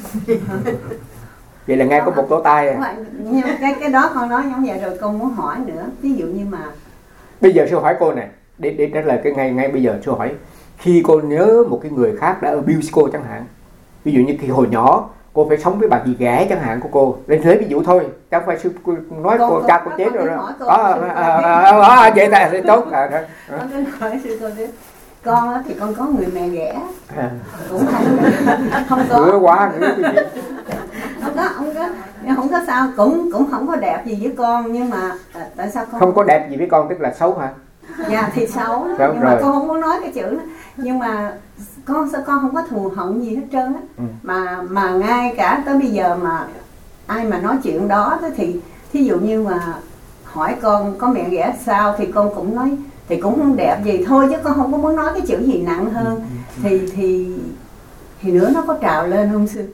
Vậy là nghe có một lỗ tai à. Nhưng cái cái đó con nói giống vậy rồi, con muốn hỏi nữa, ví dụ như mà bây giờ sư hỏi cô này, để để trả lời cái ngay ngay bây giờ sư hỏi, khi cô nhớ một cái người khác đã abuse cô chẳng hạn, ví dụ như khi hồi nhỏ cô phải sống với bà dì ghẻ chẳng hạn của cô, lên lấy ví dụ thôi, chẳng phải sư nói cô, cô cha cô chết rồi đó. Đó, vậy ta thì tốt. Con cứ hỏi sư cô biết. Con thì con có người mẹ ghẻ, à. cũng không không có. Ngứa quá, ngứa cái gì? Không có, không có, không có sao, cũng cũng không có đẹp gì với con, nhưng mà à, tại sao con không có đẹp gì với con tức là xấu hả? Dạ thì xấu, Đúng nhưng rồi. mà con không muốn nói cái chữ đó. Nhưng mà con sao con không có thù hận gì hết trơn á, ừ. mà mà ngay cả tới bây giờ mà ai mà nói chuyện đó thì thí dụ như mà hỏi con có mẹ ghẻ sao thì con cũng nói thì cũng không đẹp gì thôi, chứ con không có muốn nói cái chữ gì nặng hơn. thì thì thì nữa nó có trào lên không sư?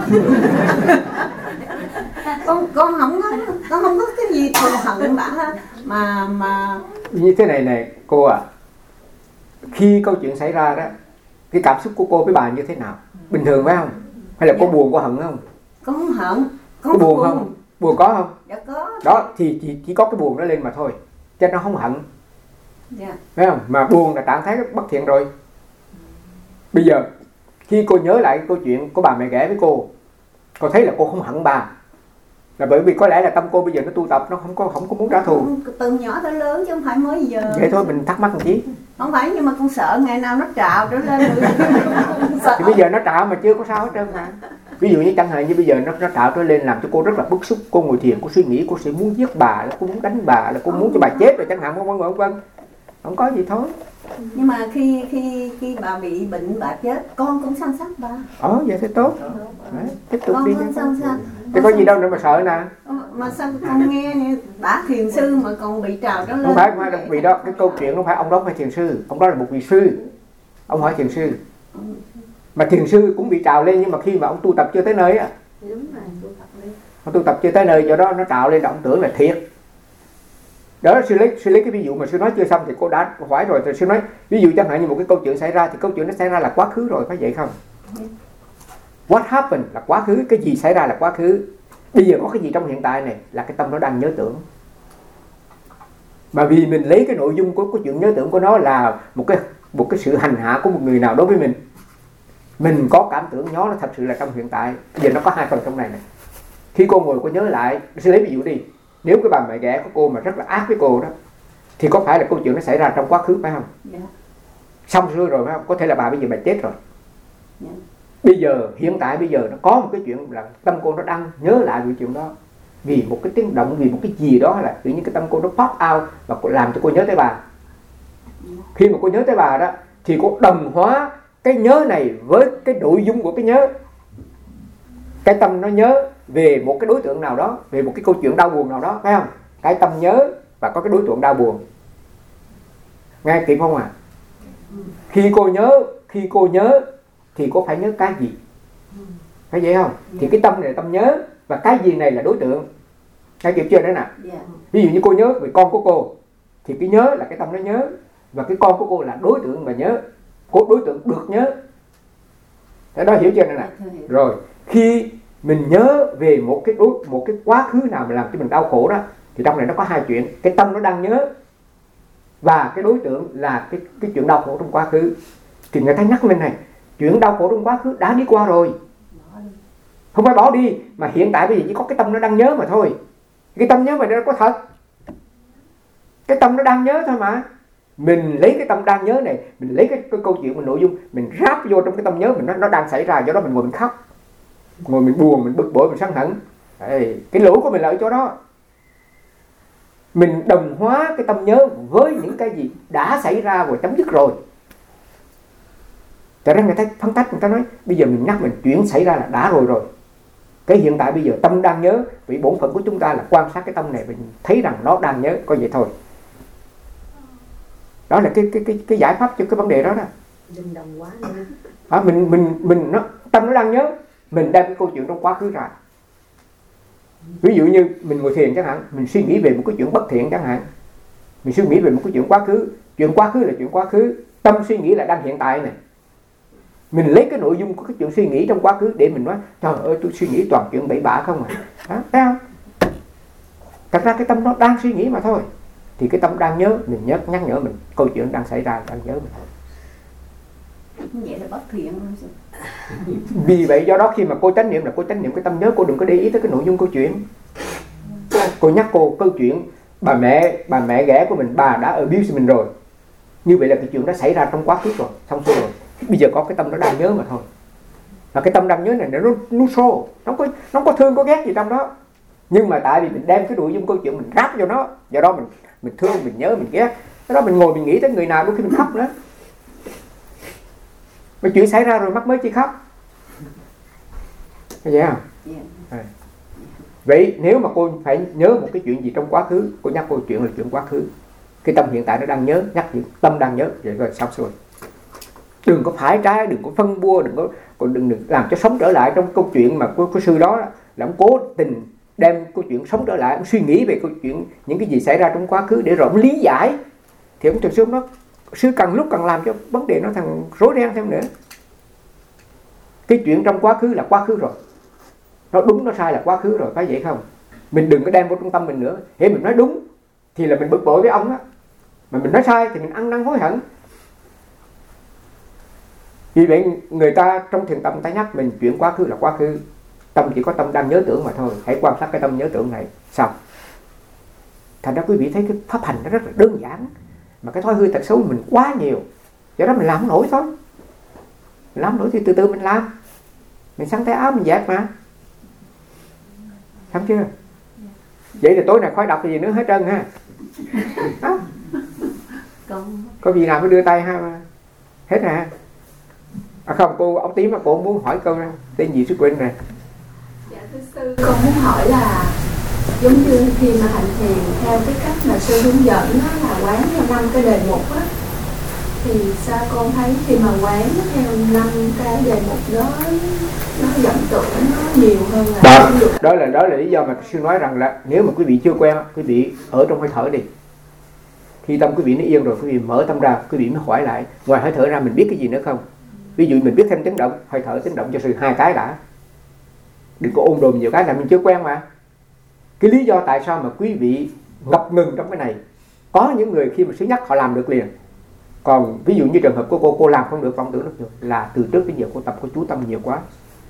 con con không có con không có cái gì thù hận bả hết, mà mà như thế này này cô à, khi câu chuyện xảy ra đó, cái cảm xúc của cô với bà như thế nào? Bình thường phải không? Hay là dạ. Có buồn, có hận không? Con không hận. Con có buồn, buồn không? Buồn có không? Dạ có. Đó thì chỉ, chỉ có cái buồn nó lên mà thôi, cho nó không hận. Dạ. Phải không? Mà buồn là trạng thái bất thiện rồi. Bây giờ khi cô nhớ lại câu chuyện của bà mẹ ghẻ với cô, cô thấy là cô không hận bà, là bởi vì có lẽ là tâm cô bây giờ nó tu tập, nó không có không có muốn trả thù. Từ nhỏ tới lớn chứ không phải mới giờ. Vậy thôi mình thắc mắc một chí. Không phải, nhưng mà con sợ ngày nào nó trào trở lên. Thì bây giờ nó trào mà chưa có sao hết trơn mà. Ví dụ như chẳng hạn như bây giờ nó nó trào trở lên làm cho cô rất là bức xúc, cô ngồi thiền cô suy nghĩ cô sẽ muốn giết bà, là cô muốn đánh bà, là cô muốn cho bà chết rồi chẳng hạn, vân vân vân. Không có gì thôi. Nhưng mà khi khi khi bà bị bệnh bà chết, con cũng săn sóc bà. Ờ vậy thì tốt. Đấy, tiếp tục con đi. Con săn sóc. Thế có gì đâu nữa mà sợ nè. Mà sao con nghe bả thiền sư mà còn bị trào trở lên? Không phải, không phải vị đó, cái câu chuyện không phải ông đó phải thiền sư, ông đó là một vị sư. Ông hỏi thiền sư. Mà thiền sư cũng bị trào lên, nhưng mà khi mà ông tu tập chưa tới nơi á. Đúng rồi, tu tập đi. Ông tu tập chưa tới nơi, do đó nó trào lên, ông tưởng là thiệt. Đó, sư lấy, sư lấy cái ví dụ mà sư nói chưa xong thì cô đã hỏi rồi, thì sư nói ví dụ chẳng hạn như một cái câu chuyện xảy ra, thì câu chuyện nó xảy ra là quá khứ rồi, phải vậy không? What happened là quá khứ, cái gì xảy ra là quá khứ. Bây giờ có cái gì trong hiện tại này là cái tâm nó đang nhớ tưởng. Mà vì mình lấy cái nội dung của cái chuyện nhớ tưởng của nó là một cái một cái sự hành hạ của một người nào đối với mình, mình có cảm tưởng nhớ nó thật sự là trong hiện tại. Bây giờ nó có hai phần trong này này. Khi cô ngồi cô nhớ lại, sư lấy ví dụ đi, nếu cái bà mẹ ghẻ của cô mà rất là ác với cô đó, thì có phải là câu chuyện nó xảy ra trong quá khứ phải không? Dạ. Xong xuôi rồi phải không? Có thể là bà bây giờ bà chết rồi. Dạ. Bây giờ, hiện tại bây giờ nó có một cái chuyện là tâm cô nó đang nhớ lại cái chuyện đó. Vì một cái tiếng động, vì một cái gì đó là tự nhiên cái tâm cô nó pop out và làm cho cô nhớ tới bà. Khi mà cô nhớ tới bà đó, thì cô đồng hóa cái nhớ này với cái nội dung của cái nhớ. Cái tâm nó nhớ về một cái đối tượng nào đó, về một cái câu chuyện đau buồn nào đó, phải không? Cái tâm nhớ và có cái đối tượng đau buồn. Nghe kịp không à? Khi cô nhớ, khi cô nhớ thì cô phải nhớ cái gì? Phải vậy không? Thì cái tâm này là tâm nhớ, và cái gì này là đối tượng. Nghe kịp chưa đấy nè? Ví dụ như cô nhớ về con của cô, thì cái nhớ là cái tâm nó nhớ, và cái con của cô là đối tượng mà nhớ. Cô đối tượng được nhớ. Cái đó hiểu chưa này nè? Rồi, khi mình nhớ về một cái đối, một cái quá khứ nào mà làm cho mình đau khổ đó, thì trong này nó có hai chuyện. Cái tâm nó đang nhớ, và cái đối tượng là cái, cái chuyện đau khổ trong quá khứ. Thì người ta nhắc mình này, chuyện đau khổ trong quá khứ đã đi qua rồi, không phải bỏ đi, mà hiện tại bây giờ chỉ có cái tâm nó đang nhớ mà thôi. Cái tâm nhớ mình nó có thật, cái tâm nó đang nhớ thôi mà. Mình lấy cái tâm đang nhớ này, mình lấy cái, cái câu chuyện, mình nội dung mình ráp vô trong cái tâm nhớ mình, nó, nó đang xảy ra, do đó mình ngồi mình khóc, ngồi mình buồn, mình bực bội, mình sân hận. Đấy, cái lỗi của mình là ở chỗ đó. Mình đồng hóa cái tâm nhớ với những cái gì đã xảy ra và chấm dứt rồi. Cho nên người ta phân tách, người ta nói bây giờ mình nhắc mình chuyện xảy ra là đã rồi rồi. Cái hiện tại bây giờ tâm đang nhớ, vì bổn phận của chúng ta là quan sát cái tâm này, mình thấy rằng nó đang nhớ, có vậy thôi. Đó là cái cái cái cái giải pháp cho cái vấn đề đó đó. Linh động quá nữa. À, mình mình mình nó tâm nó đang nhớ, mình đem cái câu chuyện trong quá khứ ra. Ví dụ như mình ngồi thiền chẳng hạn, mình suy nghĩ về một cái chuyện bất thiện chẳng hạn, mình suy nghĩ về một cái chuyện quá khứ, chuyện quá khứ là chuyện quá khứ, tâm suy nghĩ là đang hiện tại này. Mình lấy cái nội dung của cái chuyện suy nghĩ trong quá khứ để mình nói trời ơi tôi suy nghĩ toàn chuyện bậy bạ không à, đó, thấy không? Thật ra cái tâm nó đang suy nghĩ mà thôi. Thì cái tâm đang nhớ, mình nhớ nhắc nhở mình câu chuyện đang xảy ra, đang nhớ mình. Vậy là bất thiện. Vì vậy do đó khi mà cô chánh niệm là cô chánh niệm cái tâm nhớ, cô đừng có để ý tới cái nội dung câu chuyện. Cô nhắc cô câu chuyện bà mẹ bà mẹ ghẻ của mình, bà đã abuse mình rồi, như vậy là cái chuyện đó xảy ra trong quá khứ rồi, xong xuôi rồi. Bây giờ có cái tâm nó đang nhớ mà thôi. Và cái tâm đang nhớ này nó nó xô, nó có nó có thương có ghét gì trong đó. Nhưng mà tại vì mình đem cái nội dung câu chuyện mình ráp vô nó, do đó mình mình thương, mình nhớ, mình ghét. Cái đó mình ngồi mình nghĩ tới người nào đôi khi mình khóc nữa. Mà chuyện xảy ra rồi mắc mới chi khóc. Thấy vậy không? Yeah. À. Vậy nếu mà cô phải nhớ một cái chuyện gì trong quá khứ, cô nhắc câu chuyện là chuyện quá khứ. Cái tâm hiện tại nó đang nhớ, nhắc chuyện tâm đang nhớ, vậy rồi xong rồi. Đừng có phải trái, đừng có phân bua, đừng có còn đừng, đừng làm cho sống trở lại trong câu chuyện mà của, của sư đó là ông cố tình đem câu chuyện sống trở lại, ông suy nghĩ về câu chuyện những cái gì xảy ra trong quá khứ để rồi ông lý giải. Thì ông Trần Sư nó sư càng lúc càng làm cho vấn đề nó thành rối ren thêm nữa. Cái chuyện trong quá khứ là quá khứ rồi, nó đúng nó sai là quá khứ rồi, phải vậy không? Mình đừng có đem vô trung tâm mình nữa. Hễ mình nói đúng thì là mình bực bội với ông á, mà mình nói sai thì mình ăn năn hối hận. Vì vậy người ta trong thiền tâm người ta nhắc mình chuyện quá khứ là quá khứ, tâm chỉ có tâm đang nhớ tưởng mà thôi, hãy quan sát cái tâm nhớ tưởng này xong. Thành ra quý vị thấy cái pháp hành nó rất là đơn giản, mà cái thói hư tật xấu mình quá nhiều, do đó mình làm không nổi thôi. Mình làm không nổi thì từ từ mình làm, mình sắn tay áo mình dẹp mà, xong chưa? Vậy thì tối nay khói độc cái gì nữa hết trơn ha. Đó. Có gì nào mới đưa tay ha, hết rồi ha. À không, cô ống tím mà cô muốn hỏi câu tên gì sư quên nè. Dạ thưa sư, con muốn hỏi là giống như khi mà hành thiền theo cái cách mà sư hướng dẫn đó là quán theo năm cái đề mục á, thì sao con thấy khi mà quán theo năm cái đề mục đó nó vọng tưởng nó nhiều hơn là đó, đó là đó là lý do mà sư nói rằng là nếu mà quý vị chưa quen, quý vị ở trong hơi thở đi. Khi tâm quý vị nó yên rồi, quý vị mở tâm ra, quý vị mới hỏi lại ngoài hơi thở ra mình biết cái gì nữa không. Ví dụ mình biết thêm tiếng động, hơi thở tiếng động cho sư hai cái đã. Đừng có ôn đồm nhiều cái là mình chưa quen mà. Cái lý do tại sao mà quý vị ngập ngừng trong cái này, có những người khi mà sư nhắc họ làm được liền. Còn ví dụ như trường hợp của cô, cô làm không được, vọng tưởng được rồi, là từ trước đến giờ cô tập cô chú tâm nhiều quá.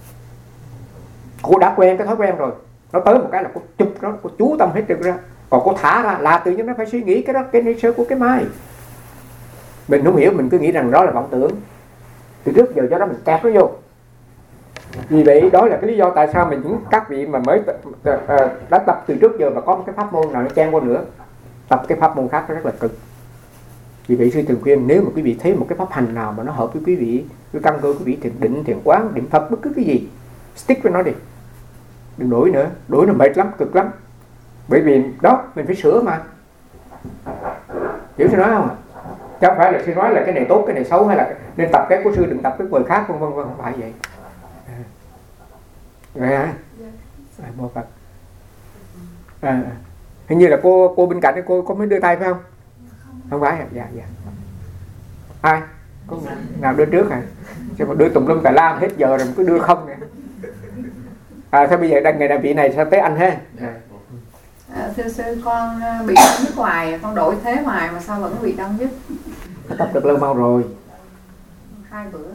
Cô đã quen cái thói quen rồi, nó tới một cái là cô chụp nó, cô chú tâm hết trực ra. Còn cô thả ra là tự nhiên nó phải suy nghĩ cái đó, cái nature của cái mai. Mình không hiểu, mình cứ nghĩ rằng đó là vọng tưởng. Từ trước giờ cho đó mình kẹp nó vô. Vì vậy đó là cái lý do tại sao mình những các vị mà mới đã tập từ trước giờ mà có một cái pháp môn nào nó chen qua nữa, tập cái pháp môn khác nó rất là cực. Vì vậy sư thường khuyên nếu mà quý vị thấy một cái pháp hành nào mà nó hợp với quý vị, cái căn cơ quý vị thiền định, thiền quán, niệm Phật, bất cứ cái gì, stick với nó đi, đừng đổi nữa, đổi nó mệt lắm, cực lắm. Bởi vì đó mình phải sửa mà, hiểu sư nói không ạ? Chứ không phải là sư nói là cái này tốt, cái này xấu, hay là nên tập cái của sư đừng tập cái người khác, vân vân vân, không phải vậy. Vậy hả? À, mô Phật. À, hình như là cô cô bên cạnh cô có mới đưa tay phải không? Không phải à? Dạ dạ. Ai? Có nào đưa trước hả? Chứ mà đưa tùm lum tà la hết giờ rồi cứ đưa không nè. À thôi bây giờ đang ngày đại vị này sao tới anh ha? À. À, thưa sư, con bị đau nhức hoài, con đổi thế hoài mà sao vẫn bị đau nhức? Nó tập được lâu mau rồi. Hai bữa.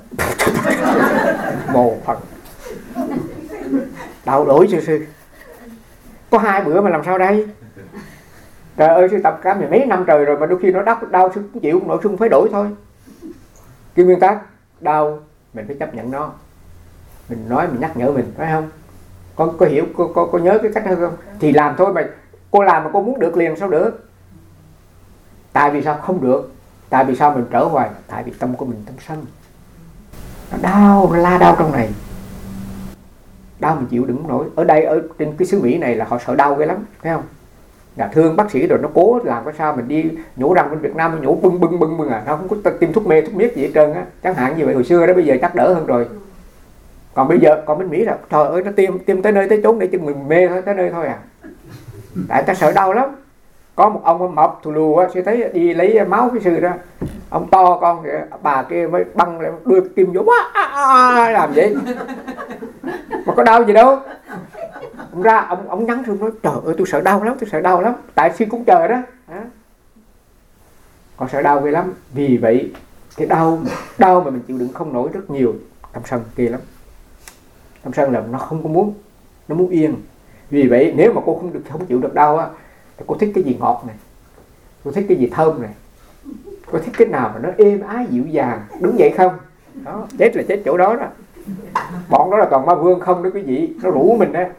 Mô Phật. Đạo đổi sư sư. có hai bữa mà làm sao đây? Trời ơi, sư tập cả mười mấy năm trời rồi mà đôi khi nó đau, đau sư cũng chịu không nổi, sư cũng phải đổi thôi. Cái nguyên tắc đau mình phải chấp nhận nó, mình nói mình nhắc nhở mình, phải không? Con có hiểu, có, có, có nhớ cái cách đó không? Thì làm thôi mà. Cô làm mà cô muốn được liền sao được? Tại vì sao không được? Tại vì sao mình trở hoài? Tại vì tâm của mình tâm sân. Nó đau, nó la đau trong này. Đau mình chịu đựng không nổi. Ở đây, ở trên cái xứ Mỹ này là họ sợ đau ghê lắm, thấy không? Là thương bác sĩ rồi nó cố làm cái sao mình đi nhổ răng bên Việt Nam nó nhổ bưng bưng bưng bưng à, nó không có tiêm thuốc mê thuốc miết gì hết trơn á. Chẳng hạn như vậy hồi xưa đó, bây giờ chắc đỡ hơn rồi. Còn bây giờ, còn bên Mỹ là trời ơi nó tiêm tiêm tới nơi tới chốn để cho mình mê thôi, tới nơi thôi à. Tại ta sợ đau lắm. Có một ông mập thù lù á, sẽ thấy đi lấy máu cái sư đó, ông to con kìa, bà kia mới băng lại đưa kim vô á, làm vậy mà có đau gì đâu. Ông ra ông ông nhắn xuống nói trời ơi tôi sợ đau lắm, tôi sợ đau lắm. Tại sư cũng chờ đó, đó. Còn sợ đau ghê lắm. Vì vậy cái đau đau mà mình chịu đựng không nổi rất nhiều. Tâm sân kỳ lắm. Tâm sân là nó không có muốn, nó muốn yên. Vì vậy nếu mà cô không được không chịu được đau á, thì cô thích cái gì ngọt này, cô thích cái gì thơm này, cô thích cái nào mà nó êm ái dịu dàng, đúng vậy không? Đó, chết là chết chỗ đó đó. Bọn đó là còn ma vương không đó quý vị, nó rủ mình đó.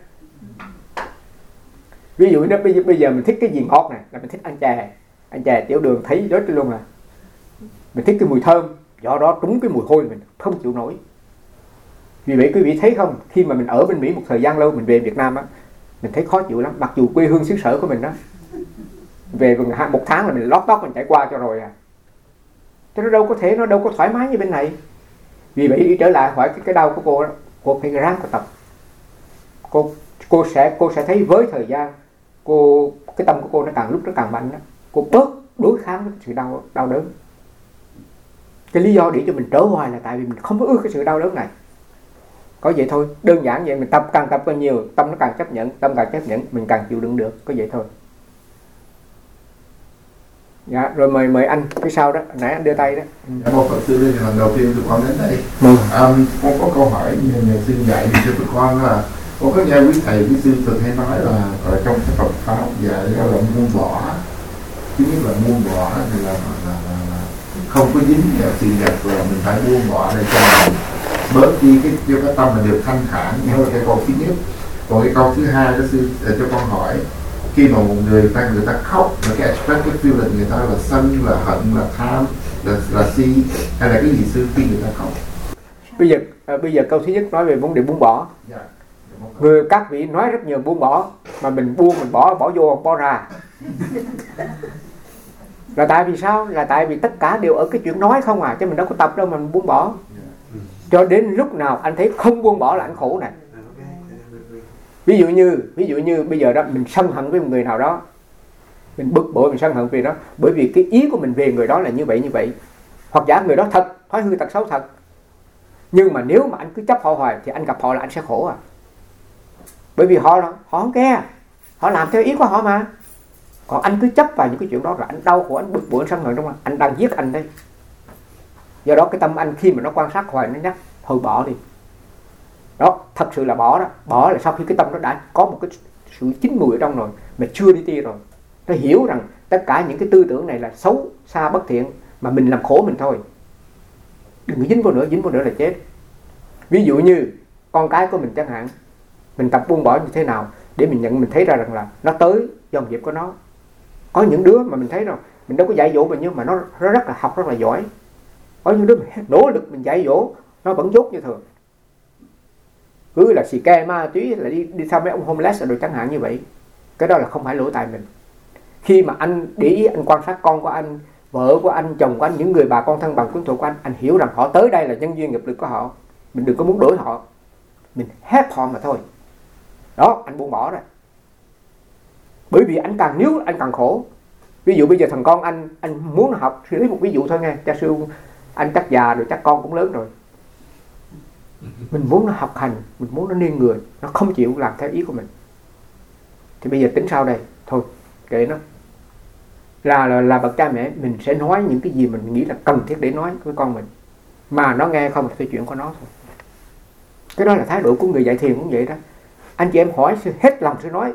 Ví dụ nó bây giờ, bây giờ mình thích cái gì ngọt này, là mình thích ăn chè, ăn chè tiểu đường thấy rớt luôn à. Mình thích cái mùi thơm, do đó trúng cái mùi hôi mình không chịu nổi. Vì vậy quý vị thấy không, khi mà mình ở bên Mỹ một thời gian lâu, mình về Việt Nam á, mình thấy khó chịu lắm, mặc dù quê hương xứ sở của mình đó. Về một tháng là mình lót tóc mình chạy qua cho rồi à. Chứ nó đâu có thể, nó đâu có thoải mái như bên này. Vì vậy đi trở lại hỏi cái, cái đau của cô đó, cô phải ráng cô tập. Cô cô sẽ cô sẽ thấy với thời gian, cô cái tâm của cô nó càng lúc nó càng mạnh đó. Cô bớt đối kháng với sự đau đau đớn. Cái lý do để cho mình trở hoài là tại vì mình không có ưa cái sự đau đớn này. Có vậy thôi, đơn giản vậy. Mình tập càng tập càng nhiều, tâm nó càng chấp nhận, tâm càng chấp nhận, mình càng chịu đựng được, có vậy thôi. Dạ, rồi mời mời anh phía sau đó, nãy anh đưa tay đó. Dạ, một Phật sư đây là lần đầu tiên tụi con đến đây. Ừ. Um, con có câu hỏi nhờ, nhờ xin dạy cho tụi con là con có nghe quý thầy quý sư thường hay nói là ở trong cái Phật pháp dạy là buông bỏ. Thứ nhất là buông bỏ thì là, là, là, là không có dính vào sự vật, là mình phải buông bỏ để cho mình bớt đi cái cho cái tâm mình được thanh thản. Đó là cái câu thứ nhất. Còn cái câu thứ hai đó sư cho con hỏi, khi mà một người ta người ta khóc, mà cái expressive feeling người ta là sân, là hận, là tham, là, là si, hay là cái gì sư khi người ta khóc? Bây giờ à, bây giờ câu thứ nhất nói về vấn đề buông bỏ. Dạ. Người các vị nói rất nhiều buông bỏ, mà mình buông mình bỏ bỏ vô bỏ ra. Là tại vì sao? Là tại vì tất cả đều ở cái chuyện nói không à, chứ mình đâu có tập đâu mà mình buông bỏ. Cho đến lúc nào anh thấy không buông bỏ là anh khổ này. Ví dụ như ví dụ như bây giờ đó mình sân hận với một người nào đó, mình bực bội, mình sân hận vì đó, bởi vì cái ý của mình về người đó là như vậy như vậy, hoặc giả người đó thật thói hư tật xấu thật, nhưng mà nếu mà anh cứ chấp họ hoài thì anh gặp họ là anh sẽ khổ à. Bởi vì họ họ không nghe, họ làm theo ý của họ mà. Còn anh cứ chấp vào những cái chuyện đó là anh đau khổ, anh bực bội, anh sân hận, đúng không? Anh đang giết anh đây. Do đó cái tâm anh khi mà nó quan sát hoài nó nhắc thôi bỏ đi. Đó, thật sự là bỏ đó. Bỏ là sau khi cái tâm nó đã có một cái sự chín mùi ở trong rồi, mà chưa đi tia rồi, nó hiểu rằng tất cả những cái tư tưởng này là xấu xa bất thiện, mà mình làm khổ mình thôi. Đừng có dính vào nữa, dính vào nữa là chết. Ví dụ như con cái của mình chẳng hạn, mình tập buông bỏ như thế nào để mình nhận, mình thấy ra rằng là nó tới dòng dịp của nó. Có những đứa mà mình thấy rồi, mình đâu có dạy dỗ mình, nhưng mà nó, nó rất là học rất là giỏi. Có những đứa mình nỗ lực mình dạy dỗ, nó vẫn dốt như thường, cứ là xì ke ma túy, là đi đi theo mấy ông homeless rồi chẳng hạn như vậy. Cái đó là không phải lỗi tại mình. Khi mà anh để ý, anh quan sát con của anh, vợ của anh, chồng của anh, những người bà con thân bằng quyến thuộc của anh, anh hiểu rằng họ tới đây là nhân duyên nghiệp lực của họ. Mình đừng có muốn đổi họ, mình help họ mà thôi. Đó, anh buông bỏ rồi. Bởi vì anh càng níu anh càng khổ. Ví dụ bây giờ thằng con anh anh muốn nó học, xử lý một ví dụ thôi nghe, cha sư anh chắc già rồi, chắc con cũng lớn rồi, mình muốn nó học hành, mình muốn nó nên người, nó không chịu làm theo ý của mình, thì bây giờ tính sao đây? Thôi kệ nó. Là, là là bậc cha mẹ mình sẽ nói những cái gì mình nghĩ là cần thiết để nói với con mình, mà nó nghe không thì chuyện của nó thôi. Cái đó là thái độ của người dạy thiền cũng vậy đó. Anh chị em hỏi hết lòng sẽ nói,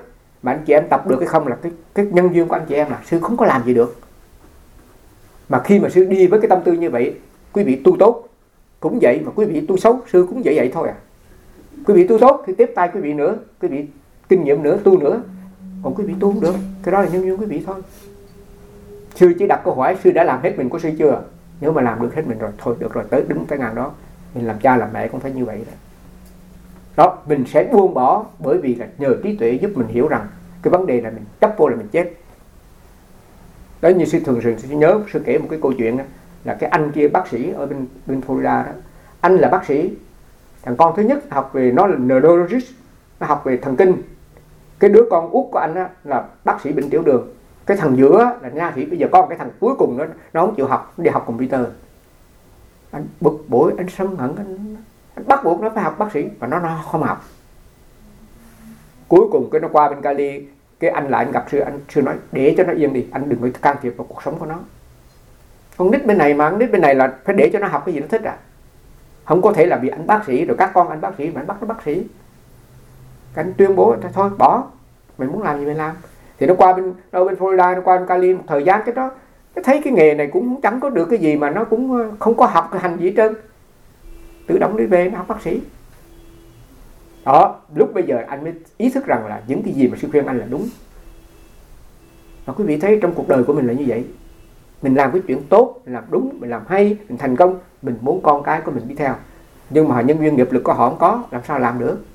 mà anh chị em tập được cái không là cái, cái nhân duyên của anh chị em là sư không có làm gì được. Mà khi mà sư đi với cái tâm tư như vậy, quý vị tu tốt cũng vậy, mà quý vị tu xấu sư cũng vậy vậy thôi à. Quý vị tu tốt thì tiếp tay quý vị nữa, quý vị kinh nghiệm nữa, tu nữa. Còn quý vị tu không được, cái đó là nhân duyên quý vị thôi. Sư chỉ đặt câu hỏi sư đã làm hết mình của sư chưa? Nếu mà làm được hết mình rồi, thôi được rồi, tới đứng cái ngàn đó. Mình làm cha làm mẹ cũng phải như vậy đó. Đó, mình sẽ buông bỏ, bởi vì là nhờ trí tuệ giúp mình hiểu rằng cái vấn đề là mình chấp vô là mình chết. Đó, như sư thường thường sư nhớ sư kể một cái câu chuyện đó, là cái anh kia bác sĩ ở bên bên Florida đó. Anh là bác sĩ, thằng con thứ nhất học về, nó là neurologist, nó học về thần kinh. Cái đứa con út của anh đó, là bác sĩ bệnh tiểu đường. Cái thằng giữa là nha sĩ, bây giờ con cái thằng cuối cùng nó nó không chịu học, đi học computer. Anh bực bội, anh sân hận, anh, anh bắt buộc nó phải học bác sĩ mà nó, nó không học. Cuối cùng cái nó qua bên Cali, cái anh lại anh gặp sư, anh sư nói để cho nó yên đi, anh đừng phải can thiệp vào cuộc sống của nó. Con nít bên này mà, con nít bên này là phải để cho nó học cái gì nó thích à. Không có thể là vì anh bác sĩ rồi các con anh bác sĩ mà anh bắt nó bác sĩ. Cái anh tuyên bố thôi bỏ, mày muốn làm gì mày làm. Thì nó qua bên đâu bên Florida, nó qua bên Cali một thời gian, cái đó nó thấy cái nghề này cũng chẳng có được cái gì, mà nó cũng không có học cái hành gì hết trơn, tự động đi về nó học bác sĩ. Đó, lúc bây giờ anh mới ý thức rằng là những cái gì mà sư khuyên anh là đúng. Và quý vị thấy trong cuộc đời của mình là như vậy. Mình làm cái chuyện tốt, mình làm đúng, mình làm hay, mình thành công, mình muốn con cái của mình đi theo. Nhưng mà nhân duyên nghiệp lực của họ không có, làm sao làm được.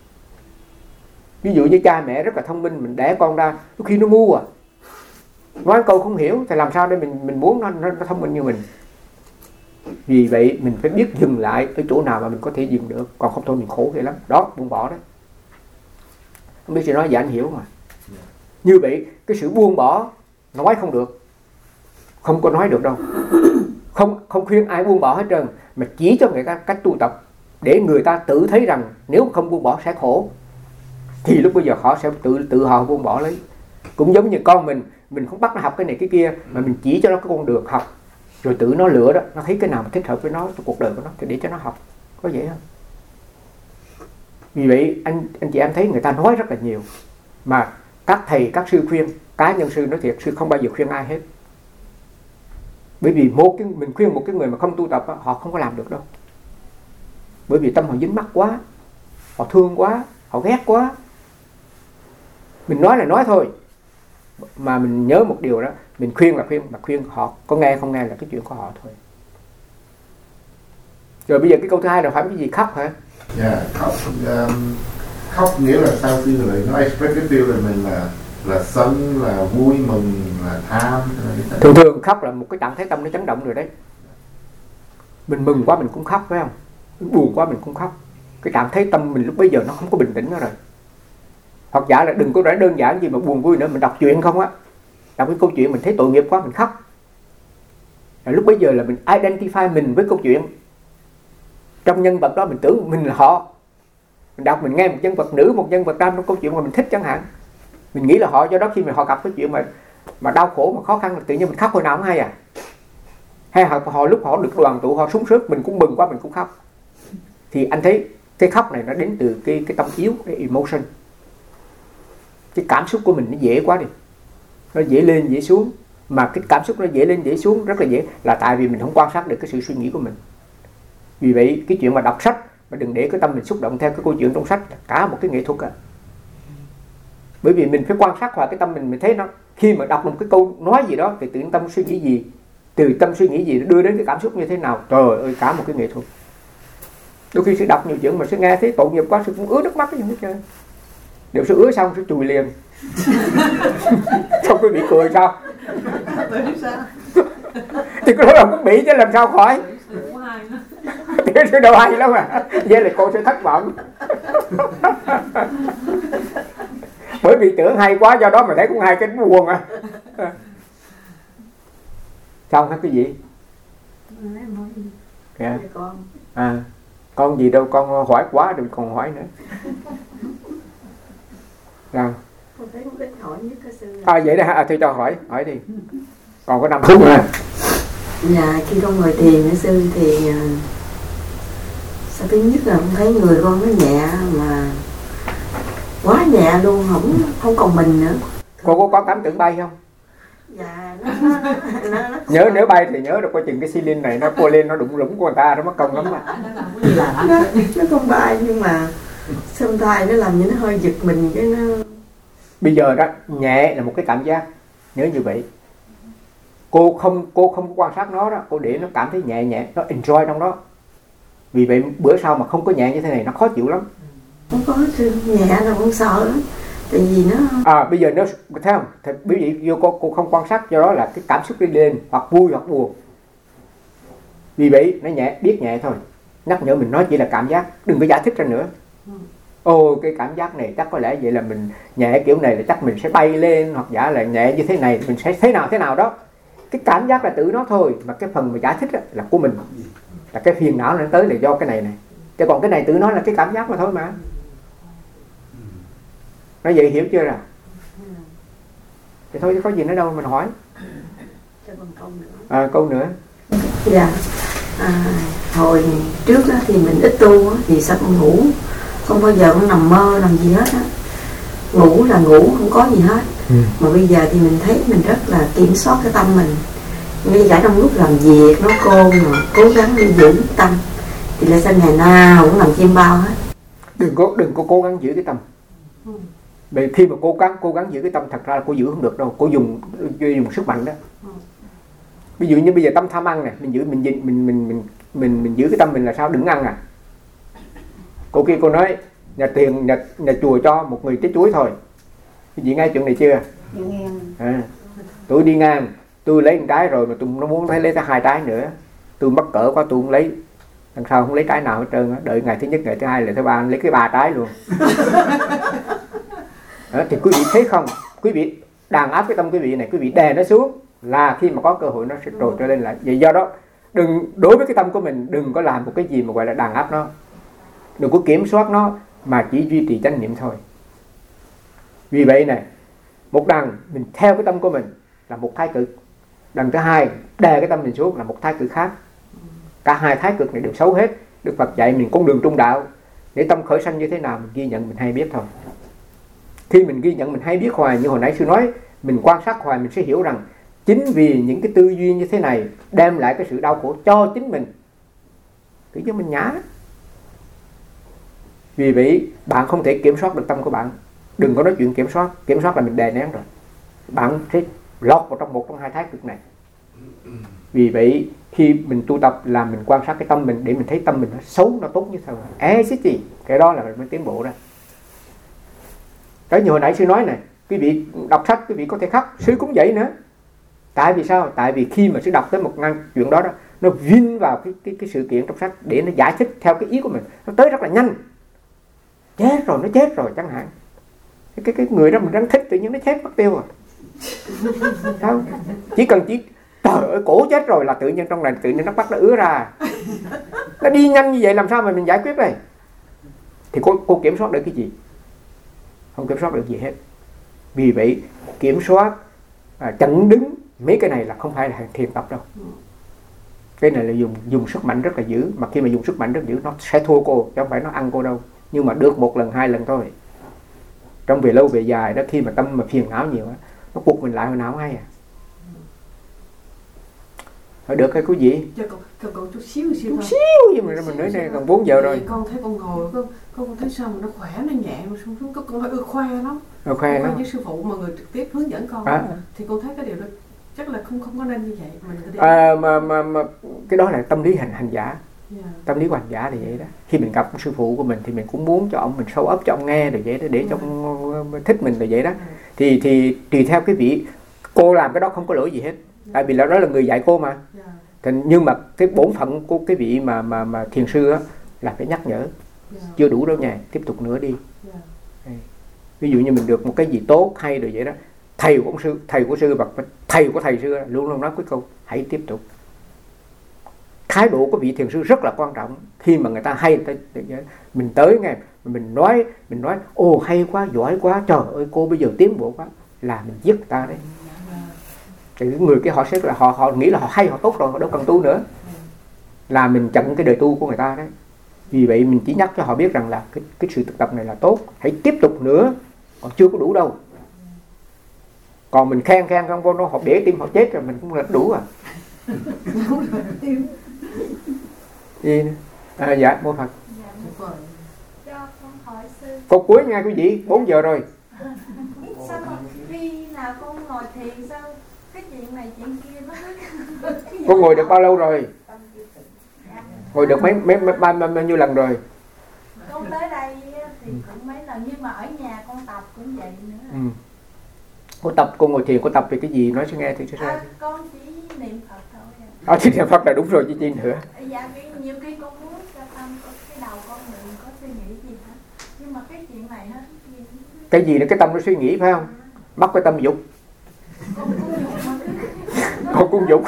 Ví dụ như cha mẹ rất là thông minh, mình đẻ con ra, đôi khi nó ngu à, nói câu không hiểu, thì làm sao để mình mình muốn nó, nó, nó thông minh như mình. Vì vậy mình phải biết dừng lại ở chỗ nào mà mình có thể dừng được, còn không thôi mình khổ ghê lắm. Đó, buông bỏ đấy. Không biết sự nói vậy anh hiểu mà. Như vậy cái sự buông bỏ nói không được, không có nói được đâu. Không không khuyên ai buông bỏ hết trơn, mà chỉ cho người ta cách tu tập để người ta tự thấy rằng nếu không buông bỏ sẽ khổ, thì lúc bây giờ họ sẽ tự tự họ buông bỏ lấy. Cũng giống như con mình, mình không bắt nó học cái này cái kia, mà mình chỉ cho nó cái con đường học, rồi tự nó lựa đó, nó thấy cái nào mà thích hợp với nó trong cuộc đời của nó thì để cho nó học, có vậy không? Vì vậy anh anh chị em thấy người ta nói rất là nhiều, mà các thầy các sư khuyên, cá nhân sư nói thiệt, sư không bao giờ khuyên ai hết. Bởi vì một cái mình khuyên một cái người mà không tu tập, họ không có làm được đâu. Bởi vì tâm họ dính mắc quá, họ thương quá, họ ghét quá. Mình nói là nói thôi, mà mình nhớ một điều đó, mình khuyên là khuyên, mà khuyên họ có nghe không nghe là cái chuyện của họ thôi. Rồi bây giờ cái câu thứ hai là phải cái gì, khóc hả? Dạ, yeah, khóc. Um, khóc nghĩa là sao sư lại nói expectative là mình là là sân, là vui mừng, là tham. Thường thường khóc là một cái trạng thái tâm nó chấn động rồi đấy. Mình mừng quá mình cũng khóc, phải không? Mình buồn quá mình cũng khóc. Cái trạng thái tâm mình lúc bây giờ nó không có bình tĩnh nữa rồi. Hoặc giả là đừng có nói đơn giản gì mà buồn vui nữa, mình đọc chuyện không á, đọc cái câu chuyện mình thấy tội nghiệp quá mình khóc. Rồi lúc bây giờ là mình identify mình với câu chuyện. Trong nhân vật đó mình tưởng mình là họ. Mình đọc mình nghe một nhân vật nữ, một nhân vật nam trong câu chuyện mà mình thích chẳng hạn, mình nghĩ là họ, do đó khi mà họ gặp cái chuyện mà mà đau khổ mà khó khăn là tự nhiên mình khóc hồi nào cũng hay à. Hay họ, họ lúc họ được đoàn tụ họ sung sướng, mình cũng mừng quá mình cũng khóc. Thì anh thấy cái khóc này nó đến từ cái cái tâm yếu, cái emotion. Cái cảm xúc của mình nó dễ quá đi, nó dễ lên dễ xuống. Mà cái cảm xúc nó dễ lên dễ xuống rất là dễ là tại vì mình không quan sát được cái sự suy nghĩ của mình. Vì vậy cái chuyện mà đọc sách mà đừng để cái tâm mình xúc động theo cái câu chuyện trong sách là cả một cái nghệ thuật à. Bởi vì mình phải quan sát vào cái tâm mình, mình thấy nó khi mà đọc một cái câu nói gì đó thì tự tâm suy nghĩ gì, từ tâm suy nghĩ gì đưa đến cái cảm xúc như thế nào. Trời ơi, cả một cái nghệ thuật. Đôi khi sẽ đọc nhiều chuyện mà sẽ nghe thấy tội nghiệp quá, sẽ cũng ứa nước mắt cái gì hết trơn. Nếu sẽ ứa xong sẽ chùi liền. Xong cái bị cười sao? Thì cái đó là cũng bị chứ làm sao khỏi. Thì cái đâu hay lắm à. Vậy là cô sẽ thất vọng. Bởi vì tưởng hay quá, do đó mà thấy cũng hay cái buồn à. Xong hết cái gì? Yeah. À, con gì đâu, con hỏi quá rồi còn hỏi nữa. Sao? Con thấy cũng ít hỏi nhất cái sư. À vậy đó hả? À, thôi cho hỏi, hỏi đi. Còn có năm phút nữa. Dạ, khi con ngồi thiền với sư thì uh, sao thứ nhất là con thấy người con nó nhẹ mà quá nhẹ luôn, không không còn mình nữa. Cô có có cảm tưởng bay không? Dạ nó, nó, nó, nó Nhớ nếu bay thì nhớ được coi chừng cái xi lin này nó cô lên nó đụng lũng của người ta nó mất công lắm mà. nó, nó không bay nhưng mà sometimes nó làm như nó hơi giật mình cái nó. Bây giờ đó nhẹ là một cái cảm giác, nhớ như vậy. Cô không cô không quan sát nó đó, cô để nó cảm thấy nhẹ nhẹ, nó enjoy trong đó. Vì vậy bữa sau mà không có nhẹ như thế này nó khó chịu lắm. Không có sự nhẹ là không sợ lắm. Tại vì nó À bây giờ nó thấy không? Thì quý vị vô cô cô không quan sát, do đó là cái cảm xúc đi lên hoặc vui hoặc buồn. Vì vậy nó nhẹ, biết nhẹ thôi. Nhắc nhở mình nói chỉ là cảm giác, đừng có giải thích ra nữa. Ồ cái cảm giác này chắc có lẽ vậy là mình nhẹ kiểu này là chắc mình sẽ bay lên, hoặc giả là nhẹ như thế này mình sẽ thế nào thế nào đó. Cái cảm giác là tự nó thôi, mà cái phần mà giải thích là của mình, là cái phiền não nó tới là do cái này này. Chứ còn cái này tự nó là cái cảm giác mà thôi mà. Nói vậy hiểu chưa nào? Thì thôi chứ có gì nữa đâu mình hỏi. À, câu nữa. Dạ. À, hồi trước đó thì mình ít tu đó, thì sao con ngủ không bao giờ con nằm mơ làm gì hết á. Ngủ là ngủ không có gì hết. Ừ. Mà bây giờ thì mình thấy mình rất là kiểm soát cái tâm mình. Ngay cả trong lúc làm việc nó côn mà cố gắng đi giữ cái tâm thì là sao ngày nào cũng làm chim bao hết. Đừng có đừng có cố gắng giữ cái tâm. Ừ. Bởi khi mà cố gắng cố gắng giữ cái tâm, thật ra là cô giữ không được đâu, cô dùng dùng sức mạnh đó. Ừ. Ví dụ như bây giờ tâm tham ăn này, mình giữ mình mình mình mình mình mình, mình giữ cái tâm mình là sao? Đừng ăn à. Cô kia cô nói nhà tiền nhà, nhà chùa cho một người trái chuối thôi. Cái gì nghe chuyện này chưa? À, tôi đi ngang, tôi lấy một trái rồi mà tôi nó muốn thấy lấy tới hai trái nữa, tôi mắc cỡ quá tôi không lấy. Đằng sau không lấy trái nào hết trơn á, đợi ngày thứ nhất, ngày thứ hai, ngày thứ ba lấy cái ba trái luôn. Đó, thì quý vị thấy không? Quý vị đàn áp cái tâm quý vị này, quý vị đè nó xuống là khi mà có cơ hội nó sẽ trồi trở lên lại. Vậy do đó đừng đối với cái tâm của mình đừng có làm một cái gì mà gọi là đàn áp nó, đừng có kiểm soát nó, mà chỉ duy trì chánh niệm thôi. Vì vậy này, một đằng mình theo cái tâm của mình là một thái cực, đằng thứ hai đè cái tâm mình xuống là một thái cực khác. Cả hai thái cực này đều xấu hết. Đức Phật dạy mình con đường trung đạo, để tâm khởi sanh như thế nào mình ghi nhận mình hay biết thôi. Khi mình ghi nhận mình hay biết hoài, như hồi nãy sư nói, mình quan sát hoài mình sẽ hiểu rằng chính vì những cái tư duy như thế này đem lại cái sự đau khổ cho chính mình, tự nhiên mình nhả. Vì vậy bạn không thể kiểm soát được tâm của bạn. Đừng có nói chuyện kiểm soát. Kiểm soát là mình đè nén rồi, bạn sẽ lọt vào trong một trong hai thái cực này. Vì vậy khi mình tu tập là mình quan sát cái tâm mình, để mình thấy tâm mình nó xấu, nó tốt như thế nào. Ê xích gì, cái đó là mình mới tiến bộ ra. Cái như hồi nãy sư nói này, quý vị đọc sách quý vị có thể khóc, sư cũng vậy nữa. Tại vì sao? Tại vì khi mà sư đọc tới một ngàn chuyện đó, đó nó vin vào cái, cái, cái sự kiện trong sách để nó giải thích theo cái ý của mình, nó tới rất là nhanh. Chết rồi, nó chết rồi chẳng hạn. Cái, cái, cái người đó mình đang thích tự nhiên nó chết mất tiêu rồi. Sao? Chỉ cần chỉ trời ơi cổ chết rồi là tự nhiên trong này tự nhiên nó bắt nó ứa ra. Nó đi nhanh như vậy làm sao mà mình giải quyết đây? Thì cô, cô kiểm soát được cái gì? Không kiểm soát được gì hết. Vì vậy kiểm soát à, chặn đứng mấy cái này là không phải là thiền tập đâu. Cái này là dùng dùng sức mạnh rất là dữ, mà khi mà dùng sức mạnh rất dữ nó sẽ thua cô, chứ không phải nó ăn cô đâu. Nhưng mà được một lần hai lần thôi. Trong về lâu về dài đó, khi mà tâm mà phiền não nhiều đó, nó buộc mình lại hồi nào hay à. Thôi được hay quý vị? Cho con, con, con chút xíu xíu chút xíu gì mà mình nói này còn bốn giờ rồi. Con thấy con ngồi con, con thấy sao mà nó khỏe, nó nhẹ mà xuống xuống con, con phải ưa khoe lắm. Ưa khoe lắm. Với sư phụ mà người trực tiếp hướng dẫn con à. Thì con thấy cái điều đó chắc là không không có nên như vậy. Mình à, mà, mà, mà cái đó là tâm lý hành hành giả. Yeah. Tâm lý của hành giả thì vậy đó. Khi mình gặp sư phụ của mình thì mình cũng muốn cho ông mình show up cho ông nghe rồi vậy đó, để cho ông thích mình rồi vậy đó. Yeah. Thì thì tùy theo cái vị, cô làm cái đó không có lỗi gì hết. Yeah. Tại vì đó là người dạy cô mà. Yeah. Thì, nhưng mà cái bổn phận của cái vị mà mà mà thiền sư á là phải nhắc nhở. Yeah. Chưa đủ đâu nha, tiếp tục nữa đi. Yeah. Ví dụ như mình được một cái gì tốt hay rồi vậy đó, thầy của ông sư, thầy của sư và thầy của thầy sư luôn luôn nói cái câu hãy tiếp tục. Thái độ của vị thiền sư rất là quan trọng. Khi mà người ta hay người ta, mình tới nghe mình nói mình nói ô hay quá, giỏi quá, trời ơi cô bây giờ tiến bộ quá, là mình giết người ta đấy. Thì người kia họ sẽ là họ họ nghĩ là họ hay, họ tốt rồi, họ đâu cần tu nữa, là mình chặn cái đời tu của người ta đấy. Vì vậy mình chỉ nhắc cho họ biết rằng là cái cái sự thực tập này là tốt, hãy tiếp tục nữa, còn chưa có đủ đâu. Còn mình khen khen không vô nó họ bể tim họ chết rồi mình cũng là đủ à. Gì nữa? À, dạ mô Phật. Cho con hỏi sư. Câu cuối nha quý vị, bốn giờ rồi. Sao mà khi nào con ngồi thiền sao cái chuyện này chuyện kia nó Con ngồi được bao lâu rồi? Ngồi được mấy mấy mấy bao, bao, bao nhiêu lần rồi? Con tới đây thì cũng mấy lần, nhưng mà ở nhà con tập cũng vậy nữa. Ừ. Cô tập, cô ngồi thiền, cô tập về cái gì nói cho nghe thì cho ra. À, con chỉ niệm Phật thôi. À, thì niệm Phật là đúng rồi chứ chi nữa. Dạ, cái nhiều khi con muốn cho tâm cái đầu con đừng có suy nghĩ gì hết, nhưng mà cái chuyện này hết. Cái gì là cái tâm nó suy nghĩ phải không? Bắt cái tâm dục. Con cung dục.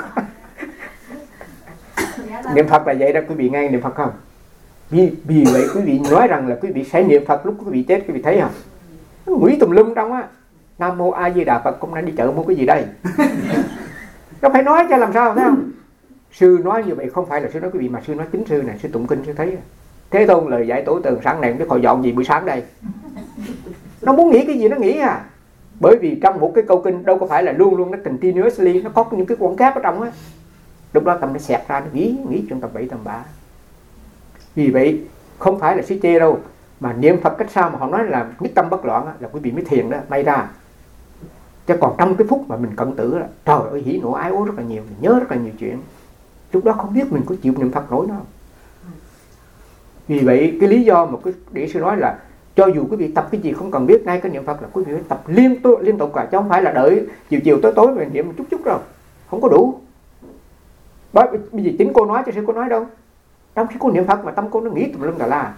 Niệm Phật là vậy đó, quý vị nghe niệm Phật không? Vì, vì vậy quý vị nói rằng là quý vị sẽ niệm Phật lúc quý vị chết, quý vị thấy không? Nó ngụy tùm lum trong á. Nam mô A Di Đà Phật, hôm nay đi chợ mua cái gì đây? Nó phải nói cho làm sao phải không? Sư nói như vậy không phải là sư nói quý vị, mà sư nói chính sư này, sư tụng kinh sư thấy. Thế Tôn lời giải tổ tường sáng này, cái khỏi dọn gì buổi sáng đây? Nó muốn nghĩ cái gì nó nghĩ à. Bởi vì trong một cái câu kinh đâu có phải là luôn luôn nó continuously, nó có những cái quẩn cáp ở trong á. Lúc đó tâm nó xẹt ra, nó nghĩ nghĩ chuyện tầm bậy tầm bạ. Vì vậy không phải là sĩ chê đâu, mà niệm Phật cách sao mà họ nói là nhất tâm bất loạn á, là quý vị mới thiền đó, may ra. Chứ còn trong cái phút mà mình cận tử đó, trời ơi hỉ nộ ái ố rất là nhiều, mình nhớ rất là nhiều chuyện. Lúc đó không biết mình có chịu niệm Phật nổi đâu. Vì vậy cái lý do mà cái để sư nói là cho dù quý vị tập cái gì không cần biết ngay cái niệm Phật, là quý vị phải tập liên tục liên tục cả, chứ không phải là đợi chiều chiều tối tối mình niệm một chút chút đâu, không có đủ. Bởi bây giờ chính cô nói cho sư cô nói đâu. Trong khi cô niệm Phật mà tâm cô nó nghĩ tùm lum tà la.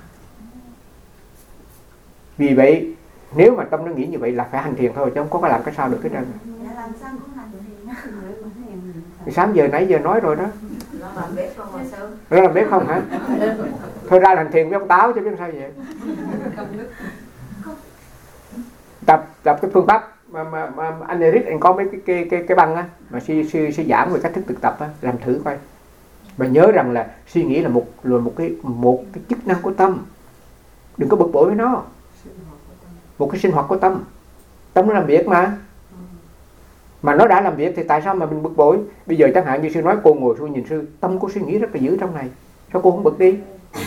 Vì vậy nếu mà tâm nó nghĩ như vậy là phải hành thiền thôi, chứ không có làm cái sao được cái trơn. Dạ, làm sao cũng hành thiền. Sáng giờ nãy giờ nói rồi đó. Nó làm bếp không hồi sớm. Nó làm bếp không hả? Thôi ra hành thiền với ông Táo chứ biết sao vậy. Tập tập cái phương pháp mà, mà, mà anh Eric anh có mấy cái cái cái, cái băng á mà sư sư sư giảng về cách thức thực tập á, làm thử coi. Mà nhớ rằng là suy nghĩ là một là một cái một cái chức năng của tâm. Đừng có bực bội với nó. Một cái sinh hoạt của tâm. Tâm nó làm việc mà. Mà nó đã làm việc thì tại sao mà mình bực bội? Bây giờ chẳng hạn như sư nói cô ngồi sư nhìn sư, tâm cô suy nghĩ rất là dữ trong này. Sao cô không bực đi?